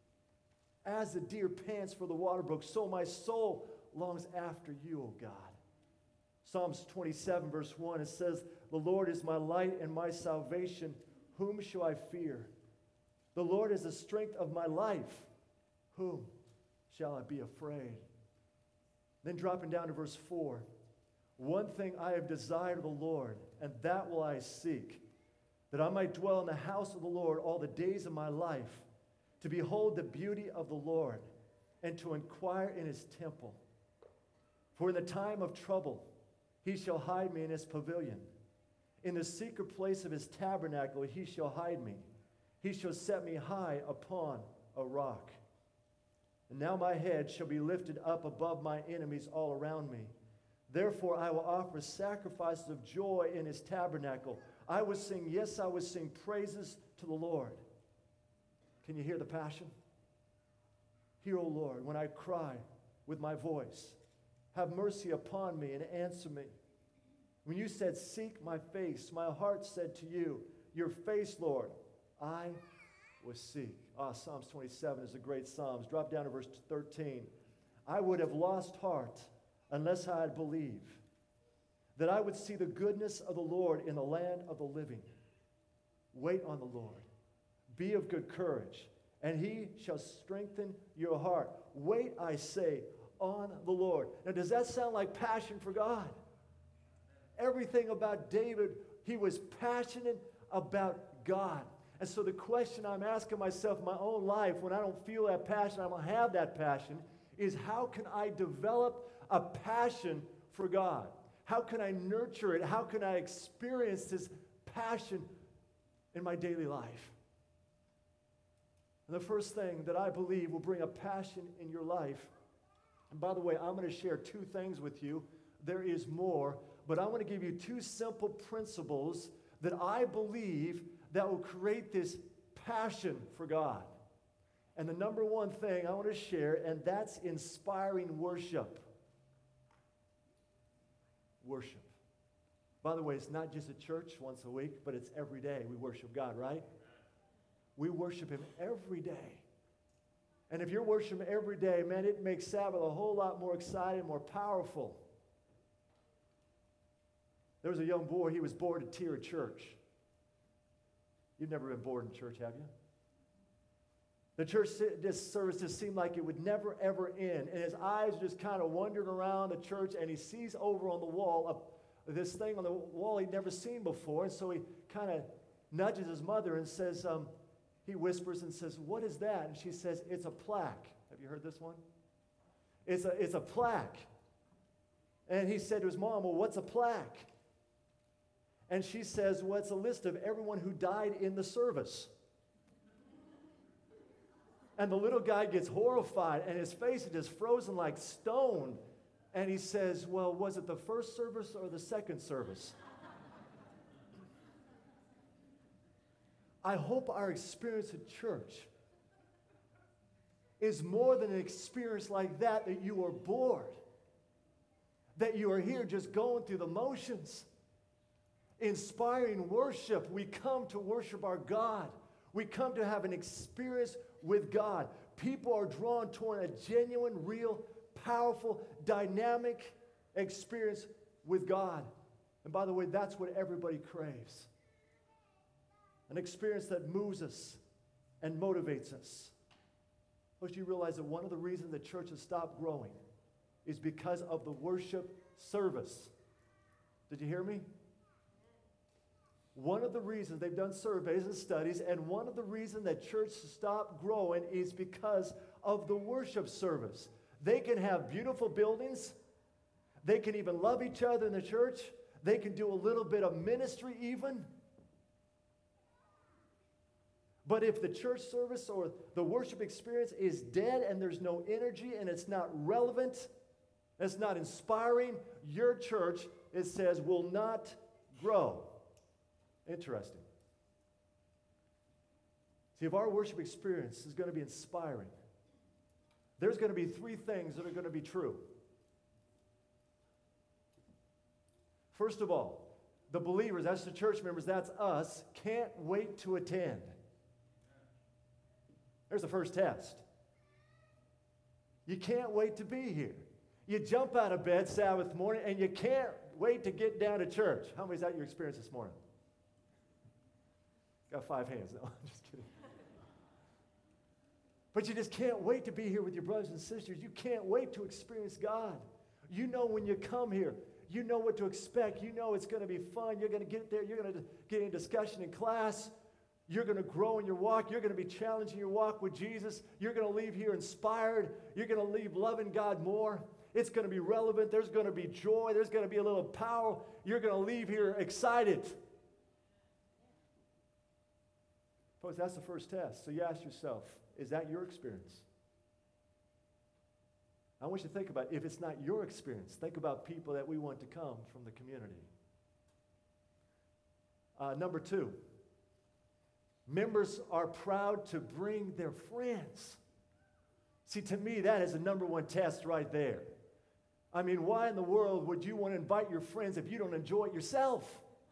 As the deer pants for the water brook, so my soul longs after you, O God. Psalms twenty-seven, verse one, it says, the Lord is my light and my salvation. Whom shall I fear? The Lord is the strength of my life. Whom shall I be afraid? Then dropping down to verse four, one thing I have desired of the Lord, and that will I seek, that I might dwell in the house of the Lord all the days of my life, to behold the beauty of the Lord, and to inquire in his temple. For in the time of trouble, he shall hide me in his pavilion. In the secret place of his tabernacle, he shall hide me. He shall set me high upon a rock. And now my head shall be lifted up above my enemies all around me. Therefore I will offer sacrifices of joy in his tabernacle. I will sing, yes, I will sing praises to the Lord. Can you hear the passion? Hear, O Lord, when I cry with my voice. Have mercy upon me and answer me. When you said, seek my face, my heart said to you, your face, Lord, I will seek. Ah, Psalms twenty-seven is a great Psalms. Drop down to verse thirteen. I would have lost heart unless I had believed that I would see the goodness of the Lord in the land of the living. Wait on the Lord. Be of good courage, and he shall strengthen your heart. Wait, I say, on the Lord. Now, does that sound like passion for God? Everything about David, he was passionate about God. And so the question I'm asking myself in my own life when I don't feel that passion, I don't have that passion, is how can I develop a passion for God? How can I nurture it? How can I experience this passion in my daily life? And the first thing that I believe will bring a passion in your life, and by the way, I'm going to share two things with you there is more, but I want to give you two simple principles that I believe that will create this passion for God. And the number one thing I want to share, and that's inspiring worship. Worship. By the way, it's not just at church once a week, but it's every day we worship God, right? We worship Him every day. And if you're worshiping every day, man, it makes Sabbath a whole lot more exciting, more powerful. There was a young boy, he was bored to tear at church. You've never been bored in church, have you? The church this service just seemed like it would never, ever end. And his eyes just kind of wandered around the church, and he sees over on the wall a, this thing on the wall he'd never seen before. And so he kind of nudges his mother and says, um, he whispers and says, "What is that?" And she says, "It's a plaque." Have you heard this one? It's a, it's a plaque. And he said to his mom, "Well, what's a plaque?" And she says, "Well, it's a list of everyone who died in the service." And the little guy gets horrified, and his face is just frozen like stone. And he says, "Well, was it the first service or the second service?" I hope our experience at church is more than an experience like that, that you are bored, that you are here just going through the motions. Inspiring worship, we come to worship our God. We come to have an experience with God. People are drawn toward a genuine, real, powerful, dynamic experience with God. And by the way, that's what everybody craves. An experience that moves us and motivates us. Most of you realize that one of the reasons the church has stopped growing is because of the worship service. Did you hear me? One of the reasons they've done surveys and studies, and one of the reasons that church stopped growing is because of the worship service. They can have beautiful buildings. They can even love each other in the church. They can do a little bit of ministry even. But if the church service or the worship experience is dead and there's no energy and it's not relevant, it's not inspiring, your church, it says, will not grow. Interesting. See, if our worship experience is going to be inspiring, there's going to be three things that are going to be true. First of all, the believers, that's the church members, that's us, can't wait to attend. There's the first test. You can't wait to be here. You jump out of bed Sabbath morning and you can't wait to get down to church. How many is that your experience this morning? Got five hands. No, I'm just kidding. But you just can't wait to be here with your brothers and sisters. You can't wait to experience God. You know when you come here, you know what to expect. You know it's going to be fun. You're going to get there. You're going to get in discussion in class. You're going to grow in your walk. You're going to be challenging your walk with Jesus. You're going to leave here inspired. You're going to leave loving God more. It's going to be relevant. There's going to be joy. There's going to be a little power. You're going to leave here excited. Folks, that's the first test. So you ask yourself, is that your experience? I want you to think about it. If it's not your experience, think about people that we want to come from the community. Uh, number two, members are proud to bring their friends. See, to me, that is the number one test right there. I mean, why in the world would you want to invite your friends if you don't enjoy it yourself?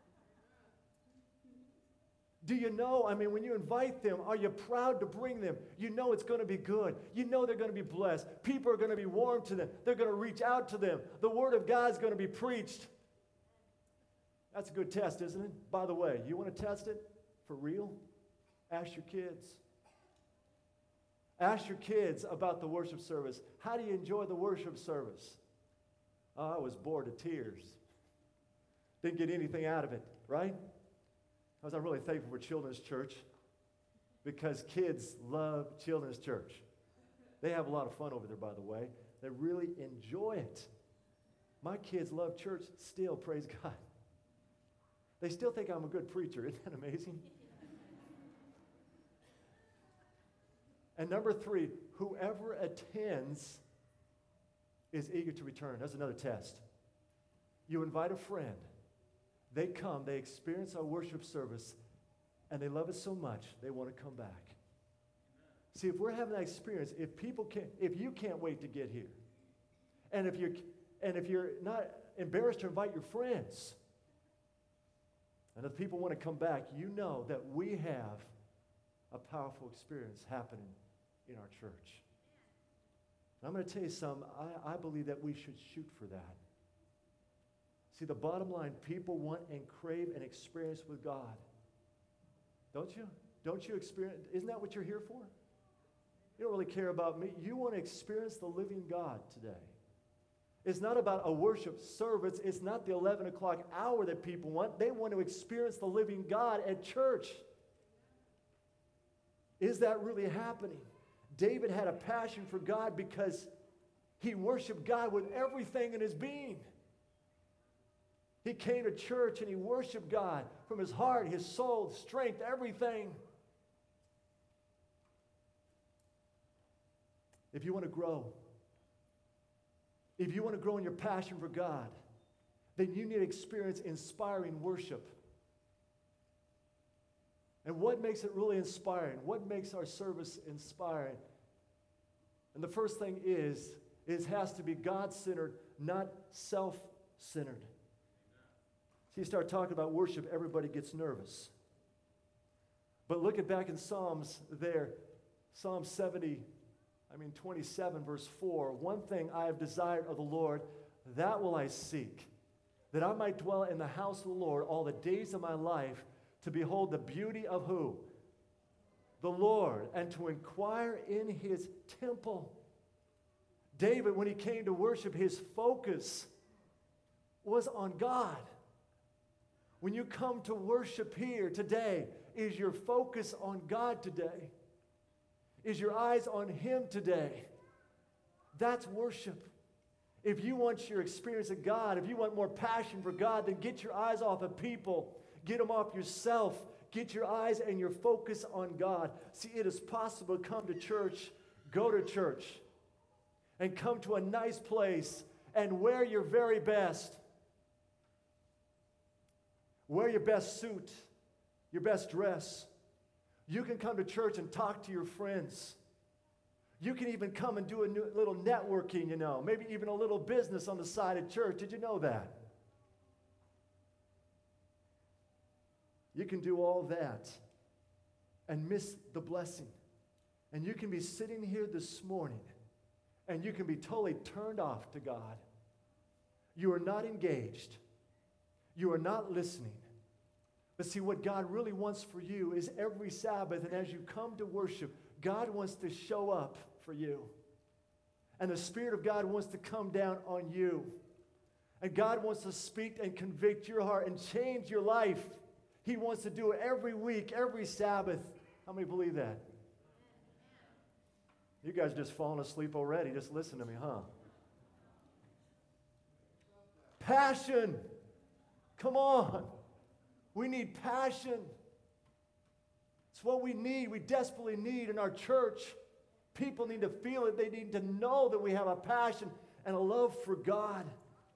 Do you know, I mean, when you invite them, are you proud to bring them? You know it's going to be good. You know they're going to be blessed. People are going to be warm to them. They're going to reach out to them. The Word of God is going to be preached. That's a good test, isn't it? By the way, you want to test it for real? Ask your kids. Ask your kids about the worship service. How do you enjoy the worship service? Oh, I was bored to tears. Didn't get anything out of it, right? I was I'm really thankful for Children's Church because kids love Children's Church. They have a lot of fun over there, by the way. They really enjoy it. My kids love church still, praise God. They still think I'm a good preacher. Isn't that amazing? And number three, whoever attends is eager to return. That's another test. You invite a friend. They come, they experience our worship service, and they love it so much, they want to come back. See, if we're having that experience, if people can't, if you can't wait to get here, and if you're, and if you're not embarrassed to invite your friends, and if people want to come back, you know that we have a powerful experience happening in our church. And I'm going to tell you something, I, I believe that we should shoot for that. See, the bottom line, people want and crave an experience with God. Don't you? Don't you experience, isn't that what you're here for? You don't really care about me. You want to experience the living God today. It's not about a worship service. It's not the eleven o'clock hour that people want. They want to experience the living God at church. Is that really happening? David had a passion for God because he worshiped God with everything in his being. He came to church and he worshiped God from his heart, his soul, strength, everything. If you want to grow, if you want to grow in your passion for God, then you need to experience inspiring worship. And what makes it really inspiring? What makes our service inspiring? And the first thing is, it has to be God-centered, not self-centered. So you start talking about worship, everybody gets nervous. But look at back in Psalms there, Psalm seventy, I mean twenty-seven, verse four. One thing I have desired of the Lord, that will I seek, that I might dwell in the house of the Lord all the days of my life, to behold the beauty of who? The Lord, and to inquire in his temple. David, when he came to worship, his focus was on God. When you come to worship here today, is your focus on God today? Is your eyes on him today? That's worship. If you want your experience of God, if you want more passion for God, then get your eyes off of people. Get them off yourself. Get your eyes and your focus on God. See, it is possible to come to church, go to church, and come to a nice place and wear your very best. Wear your best suit, your best dress. You can come to church and talk to your friends. You can even come and do a new, little networking, you know, maybe even a little business on the side of church. Did you know that? You can do all that and miss the blessing. And you can be sitting here this morning and you can be totally turned off to God. You are not engaged. You are not listening. But see, what God really wants for you is every Sabbath, and as you come to worship, God wants to show up for you. And the Spirit of God wants to come down on you. And God wants to speak and convict your heart and change your life. He wants to do it every week, every Sabbath. How many believe that? You guys are just falling asleep already. Just listen to me, huh? Passion. Come on. We need passion. It's what we need. We desperately need in our church. People need to feel it. They need to know that we have a passion and a love for God.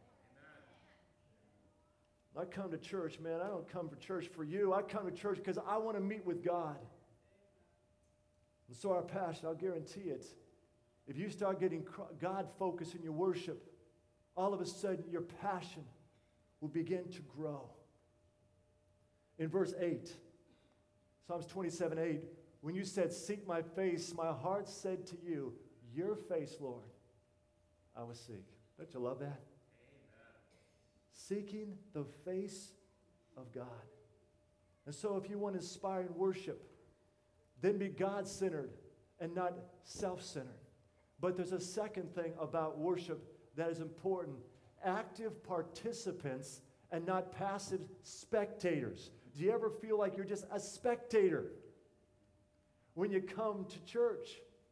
I come to church, man. I don't come to church for you. I come to church because I want to meet with God. And so our passion, I'll guarantee it, if you start getting God focused in your worship, all of a sudden your passion will begin to grow. In verse eight, Psalms twenty-seven, eight, when you said, seek my face, my heart said to you, your face, Lord, I will seek. Don't you love that? Amen. Seeking the face of God. And so if you want inspiring worship, then be God-centered and not self-centered. But there's a second thing about worship that is important. Active participants and not passive spectators. Do you ever feel like you're just a spectator when you come to church?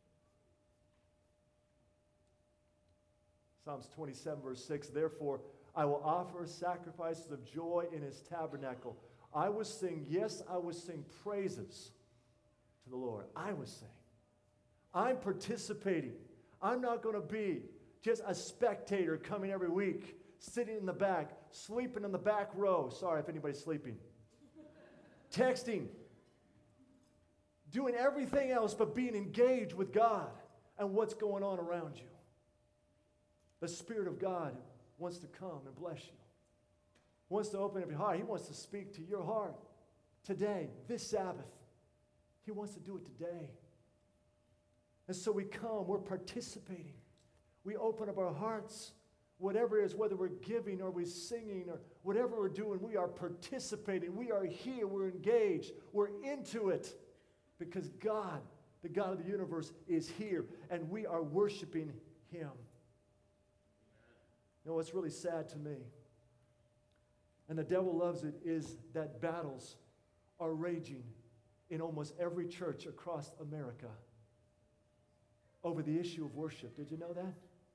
Psalms twenty-seven, verse six, therefore I will offer sacrifices of joy in his tabernacle. I will sing, yes, I will sing praises to the Lord. I will sing. I'm participating. I'm not going to be just a spectator coming every week sitting in the back, sleeping in the back row. Sorry if anybody's sleeping. Texting. Doing everything else but being engaged with God and what's going on around you. The Spirit of God wants to come and bless you. Wants to open up your heart. He wants to speak to your heart today, this Sabbath. He wants to do it today. And so we come, we're participating. We open up our hearts, whatever it is, whether we're giving or we're singing or whatever we're doing, we are participating. We are here, we're engaged, we're into it because God, the God of the universe, is here and we are worshiping Him. You know what's really sad to me, and the devil loves it, is that battles are raging in almost every church across America over the issue of worship. Did you know that?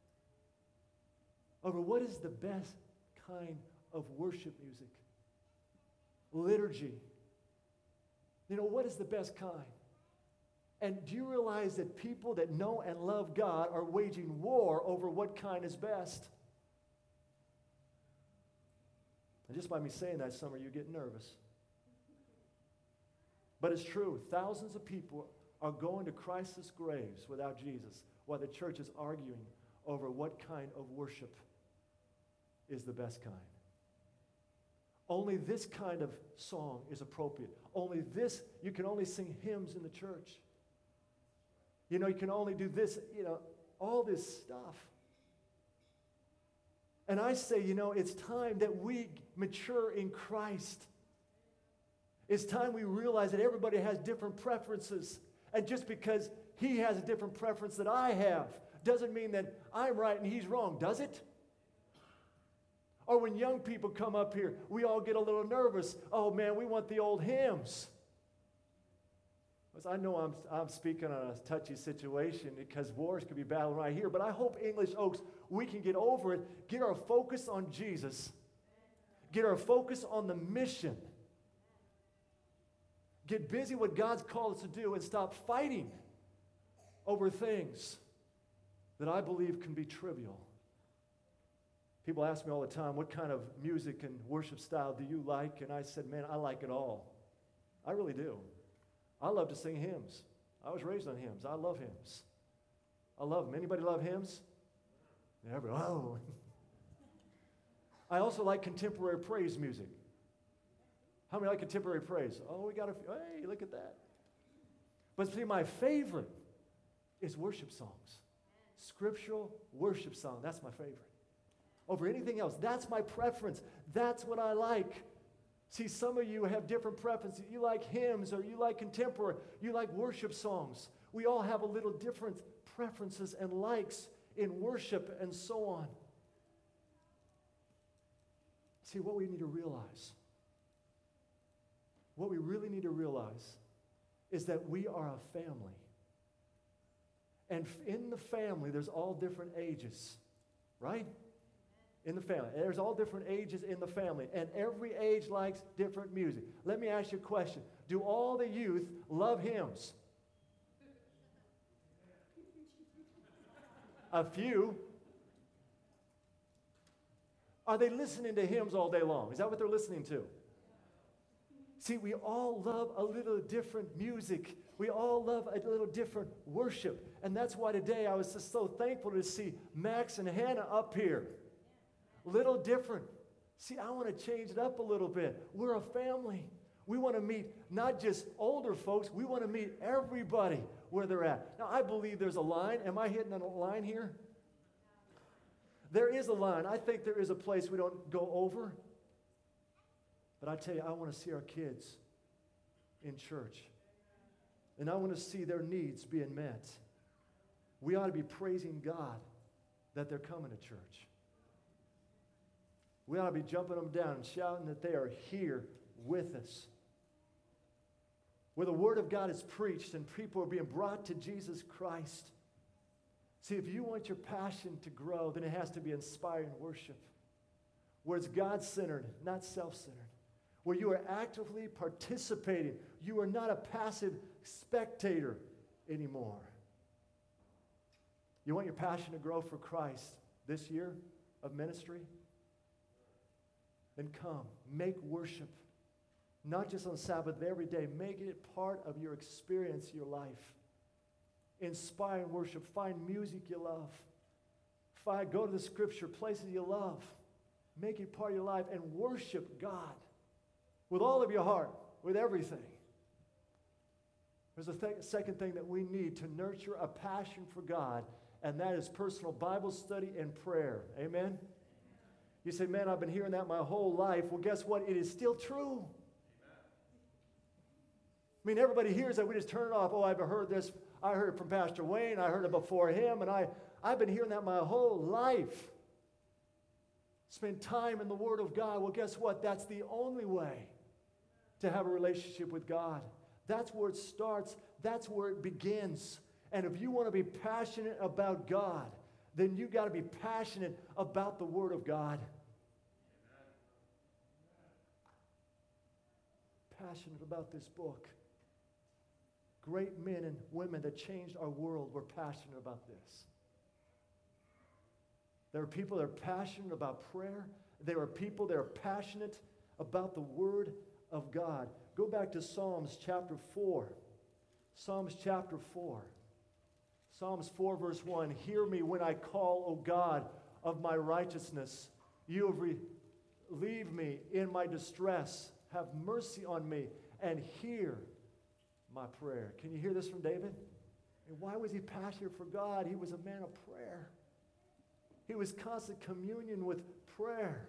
Over what is the best kind of worship music? Liturgy. You know, what is the best kind? And do you realize that people that know and love God are waging war over what kind is best? And just by me saying that, some of you get nervous. But it's true. Thousands of people are going to Christ's graves without Jesus, while the church is arguing over what kind of worship is the best kind. Only this kind of song is appropriate. Only this, you can only sing hymns in the church. You know, you can only do this, you know, all this stuff. And I say, you know, it's time that we mature in Christ. It's time we realize that everybody has different preferences. And just because he has a different preference that I have doesn't mean that I'm right and he's wrong, does it? Or when young people come up here, we all get a little nervous. Oh, man, we want the old hymns. I know I'm, I'm speaking on a touchy situation because wars could be battled right here, but I hope English Oaks, we can get over it, get our focus on Jesus, get our focus on the mission, get busy what God's called us to do, and stop fighting over things that I believe can be trivial. People ask me all the time, what kind of music and worship style do you like? And I said, man, I like it all. I really do. I love to sing hymns. I was raised on hymns. I love hymns. I love them. Anybody love hymns? Never. Oh. I also like contemporary praise music. How many like contemporary praise? Oh, we got a few. Hey, look at that. But see, my favorite is worship songs. Scriptural worship song. That's my favorite. Over anything else. That's my preference. That's what I like. See, some of you have different preferences. You like hymns, or you like contemporary, you like worship songs. We all have a little different preferences and likes in worship and so on. See, what we need to realize, what we really need to realize is that we are a family. And in the family, there's all different ages, right? In the family. There's all different ages in the family, and every age likes different music. Let me ask you a question. Do all the youth love hymns? A few. Are they listening to hymns all day long? Is that what they're listening to? See, we all love a little different music. We all love a little different worship. And that's why today I was just so thankful to see Max and Hannah up here. Little different. See, I want to change it up a little bit. We're a family. We want to meet not just older folks, we want to meet everybody where they're at. Now, I believe there's a line. Am I hitting a line here? There is a line. I think there is a place we don't go over. But I tell you, I want to see our kids in church. And I want to see their needs being met. We ought to be praising God that they're coming to church. We ought to be jumping them down and shouting that they are here with us. Where the Word of God is preached and people are being brought to Jesus Christ. See, if you want your passion to grow, then it has to be inspiring worship. Where it's God-centered, not self-centered. Where you are actively participating. You are not a passive spectator anymore. You want your passion to grow for Christ this year of ministry? then come. Make worship, not just on Sabbath, but every day. Make it part of your experience, your life. Inspire and worship. Find music you love. Find, go to the scripture, places you love. Make it part of your life and worship God with all of your heart, with everything. There's a th- second thing that we need to nurture a passion for God, and that is personal Bible study and prayer. Amen? You say, man, I've been hearing that my whole life. Well, guess what? It is still true. I mean, everybody hears that. We just turn it off. Oh, I've heard this. I heard it from Pastor Wayne. I heard it before him, and I, I've been hearing that my whole life. Spend time in the Word of God. Well, guess what? That's the only way to have a relationship with God. That's where it starts. That's where it begins. And if you want to be passionate about God, then you've got to be passionate about the Word of God. Passionate about this book. Great men and women that changed our world were passionate about this. There are people that are passionate about prayer. There are people that are passionate about the Word of God. Go back to Psalms chapter four. Psalms chapter four. Psalms four verse one. Hear me when I call, O God, of my righteousness. You have relieved me in my distress. Have mercy on me and hear my prayer. Can you hear this from David? And why was he passionate for God? He was a man of prayer. He was constant communion with prayer.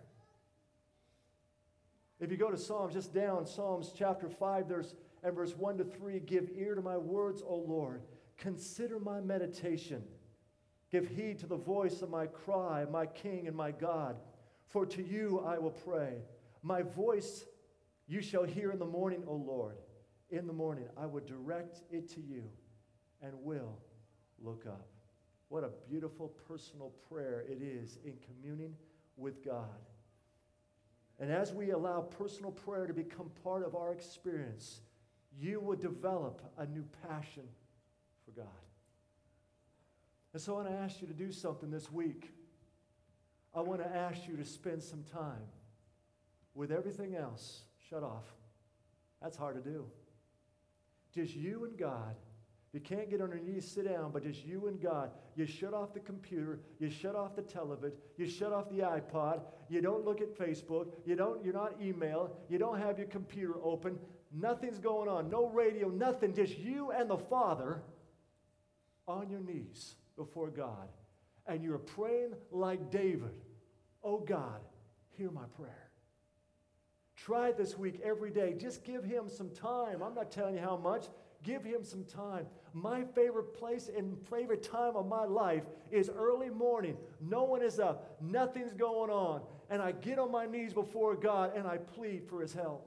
If you go to Psalms, just down, Psalms chapter five, there's, and verse one to three, give ear to my words, O Lord. Consider my meditation. Give heed to the voice of my cry, my King and my God. For to you I will pray. My voice you shall hear in the morning, O Lord. In the morning I will direct it to you and will look up. What a beautiful personal prayer it is in communing with God. And as we allow personal prayer to become part of our experience, you will develop a new passion for God. And so I want to ask you to do something this week. I want to ask you to spend some time with everything else shut off. That's hard to do. Just you and God. You can't get on your knees, sit down, but just you and God. You shut off the computer, you shut off the television, you shut off the iPod, you don't look at Facebook, you don't, you're not email, you don't have your computer open, nothing's going on, no radio, nothing, just you and the Father on your knees before God. And you're praying like David, oh God, hear my prayer. Try it this week every day. Just give him some time. I'm not telling you how much. Give him some time. My favorite place and favorite time of my life is early morning. No one is up. Nothing's going on. And I get on my knees before God and I plead for his help.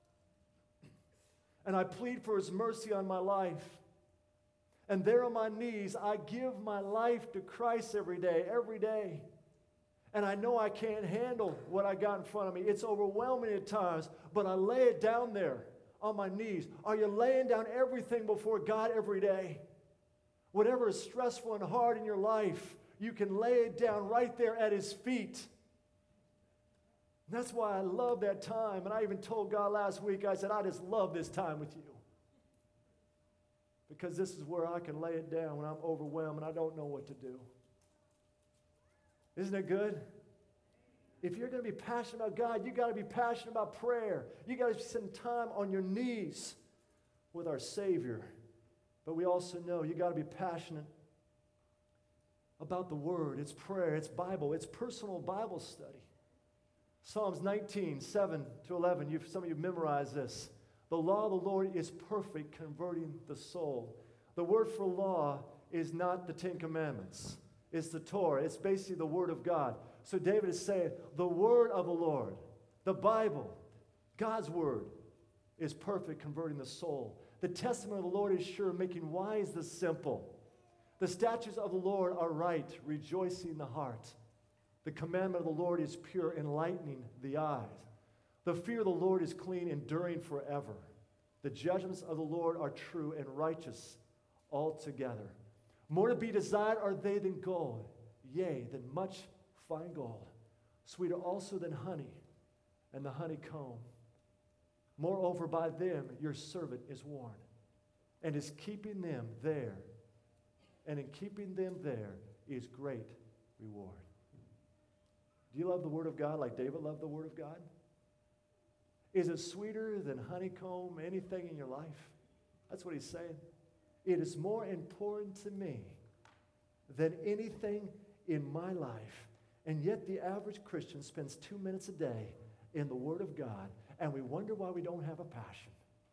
And I plead for his mercy on my life. And there on my knees, I give my life to Christ every day, every day. And I know I can't handle what I got in front of me. It's overwhelming at times, but I lay it down there on my knees. Are you laying down everything before God every day? Whatever is stressful and hard in your life, you can lay it down right there at his feet. And that's why I love that time. And I even told God last week, I said, I just love this time with you. Because this is where I can lay it down when I'm overwhelmed and I don't know what to do. Isn't it good? If you're going to be passionate about God, you got to be passionate about prayer. You got to spend time on your knees with our Savior. But we also know you got to be passionate about the Word. It's prayer, it's Bible, it's personal Bible study. Psalms nineteen, seven to eleven, you've, some of you memorized this. The law of the Lord is perfect, converting the soul. The word for law is not the Ten Commandments. It's the Torah. It's basically the Word of God. So David is saying, the Word of the Lord, the Bible, God's Word, is perfect, converting the soul. The testament of the Lord is sure, making wise the simple. The statutes of the Lord are right, rejoicing the heart. The commandment of the Lord is pure, enlightening the eyes. The fear of the Lord is clean, enduring forever. The judgments of the Lord are true and righteous altogether. More to be desired are they than gold, yea, than much fine gold. Sweeter also than honey and the honeycomb. Moreover, by them your servant is warned, and is keeping them there. And in keeping them there is great reward. Do you love the Word of God like David loved the Word of God? Is it sweeter than honeycomb, anything in your life? That's what he's saying. It is more important to me than anything in my life. And yet the average Christian spends two minutes a day in the Word of God, and we wonder why we don't have a passion.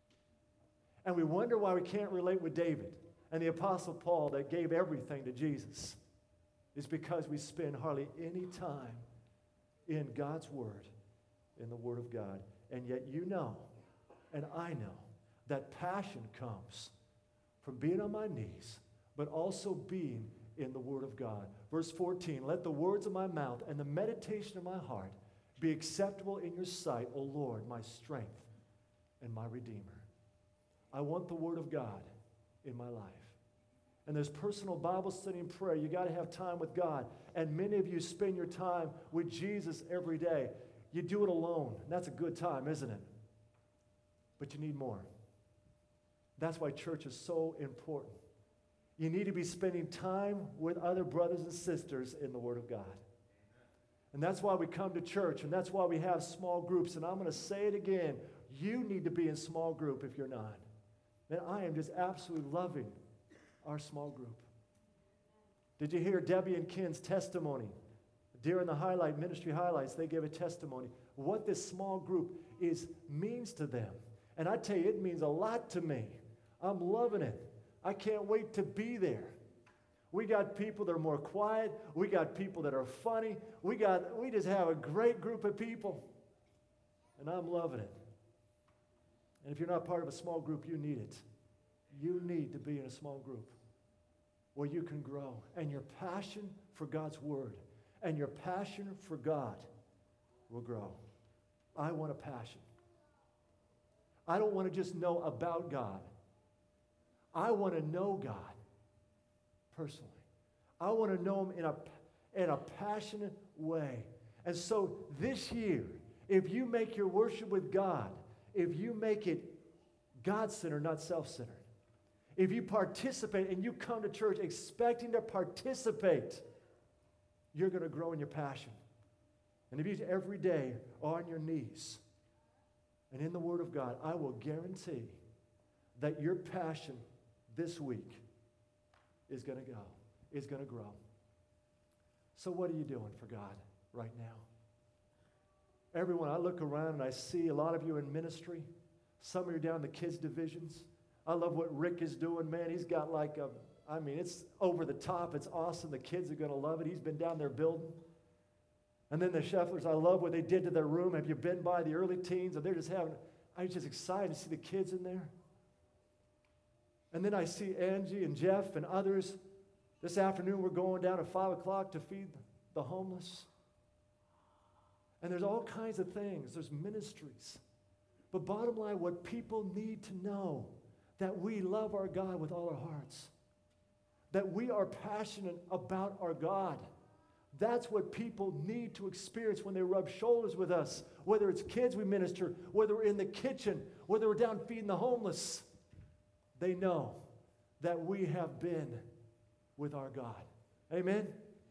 And we wonder why we can't relate with David and the Apostle Paul that gave everything to Jesus. It's because we spend hardly any time in God's Word, in the Word of God. And yet you know, and I know, that passion comes from being on my knees, but also being in the Word of God. Verse fourteen, let the words of my mouth and the meditation of my heart be acceptable in your sight, O Lord, my strength and my Redeemer. I want the Word of God in my life. And there's personal Bible study and prayer. You got to have time with God. And many of you spend your time with Jesus every day. You do it alone. And that's a good time, isn't it? But you need more. That's why church is so important. You need to be spending time with other brothers and sisters in the Word of God. And that's why we come to church, and that's why we have small groups. And I'm going to say it again. You need to be in small group if you're not. And I am just absolutely loving our small group. Did you hear Debbie and Ken's testimony? During the highlight, ministry highlights, they gave a testimony. What this small group is means to them. And I tell you, it means a lot to me. I'm loving it. I can't wait to be there. We got people that are more quiet. We got people that are funny. We got, we just have a great group of people. And I'm loving it. And if you're not part of a small group, you need it. You need to be in a small group where you can grow. And your passion for God's Word and your passion for God will grow. I want a passion. I don't want to just know about God. I want to know God personally. I want to know Him in a, in a passionate way. And so this year, if you make your worship with God, if you make it God-centered, not self-centered, if you participate and you come to church expecting to participate, you're going to grow in your passion. And if you every day are on your knees and in the Word of God, I will guarantee that your passion this week is going to go, is going to grow. So what are you doing for God right now? Everyone, I look around and I see a lot of you in ministry. Some of you down in the kids' divisions. I love what Rick is doing, man. He's got like a, I mean, it's over the top. It's awesome. The kids are going to love it. He's been down there building. And then the Schefflers, I love what they did to their room. Have you been by the early teens? And they're just having, I'm just excited to see the kids in there. And then I see Angie and Jeff and others. This afternoon, we're going down at five o'clock to feed the homeless. And there's all kinds of things. There's ministries. But bottom line, what people need to know, that we love our God with all our hearts. That we are passionate about our God. That's what people need to experience when they rub shoulders with us. Whether it's kids we minister, whether we're in the kitchen, whether we're down feeding the homeless. They know that we have been with our God. Amen?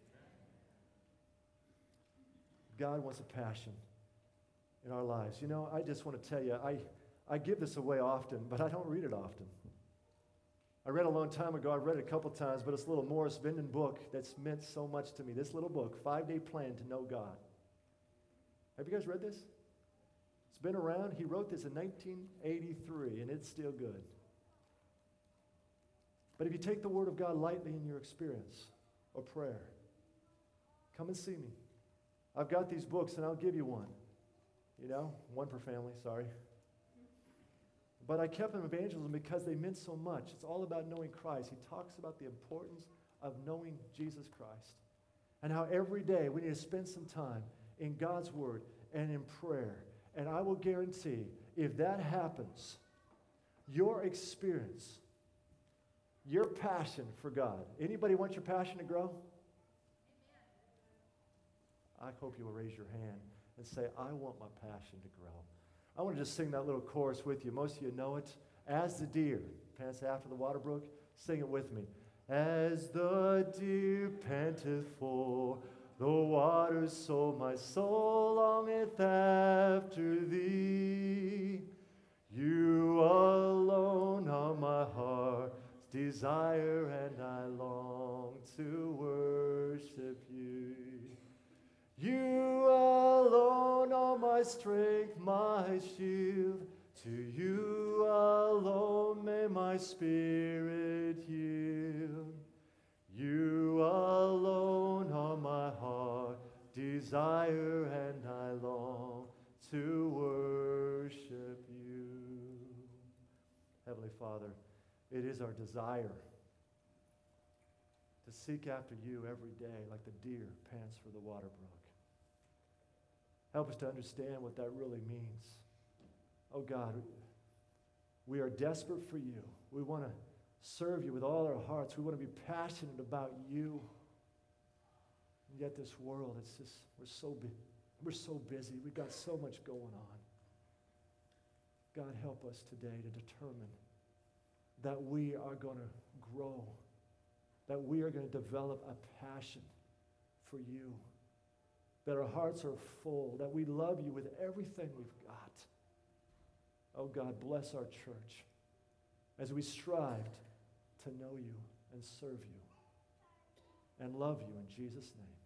God wants a passion in our lives. You know, I just want to tell you, I, I give this away often, but I don't read it often. I read a long time ago, I've read it a couple times, but it's a little Morris Venden book that's meant so much to me. This little book, Five-Day Plan to Know God. Have you guys read this? It's been around. He wrote this in nineteen eighty-three, and it's still good. But if you take the Word of God lightly in your experience or prayer, come and see me. I've got these books, and I'll give you one. You know, one per family, sorry. But I kept them evangelism because they meant so much. It's all about knowing Christ. He talks about the importance of knowing Jesus Christ and how every day we need to spend some time in God's Word and in prayer. And I will guarantee, if that happens, your experience, your passion for God. Anybody want your passion to grow? I I hope you will raise your hand and say, I want my passion to grow. I want to just sing that little chorus with you. Most of you know it. As the deer pants after the water brook, sing it with me. As the deer panteth for the waters, so my soul longeth after thee. You alone are my heart's desire, and I long to worship you. You alone are my strength, my shield. To you alone may my spirit yield. You alone are my heart desire, and I long to worship you. Heavenly Father, it is our desire to seek after you every day like the deer pants for the water brook. Help us to understand what that really means. Oh God, we are desperate for you. We want to serve you with all our hearts. We want to be passionate about you. And yet this world, it's just, we're so, bu- we're so busy. We've got so much going on. God, help us today to determine that we are going to grow, that we are going to develop a passion for you, that our hearts are full, that we love you with everything we've got. Oh God, bless our church as we strive to know you and serve you and love you in Jesus' name.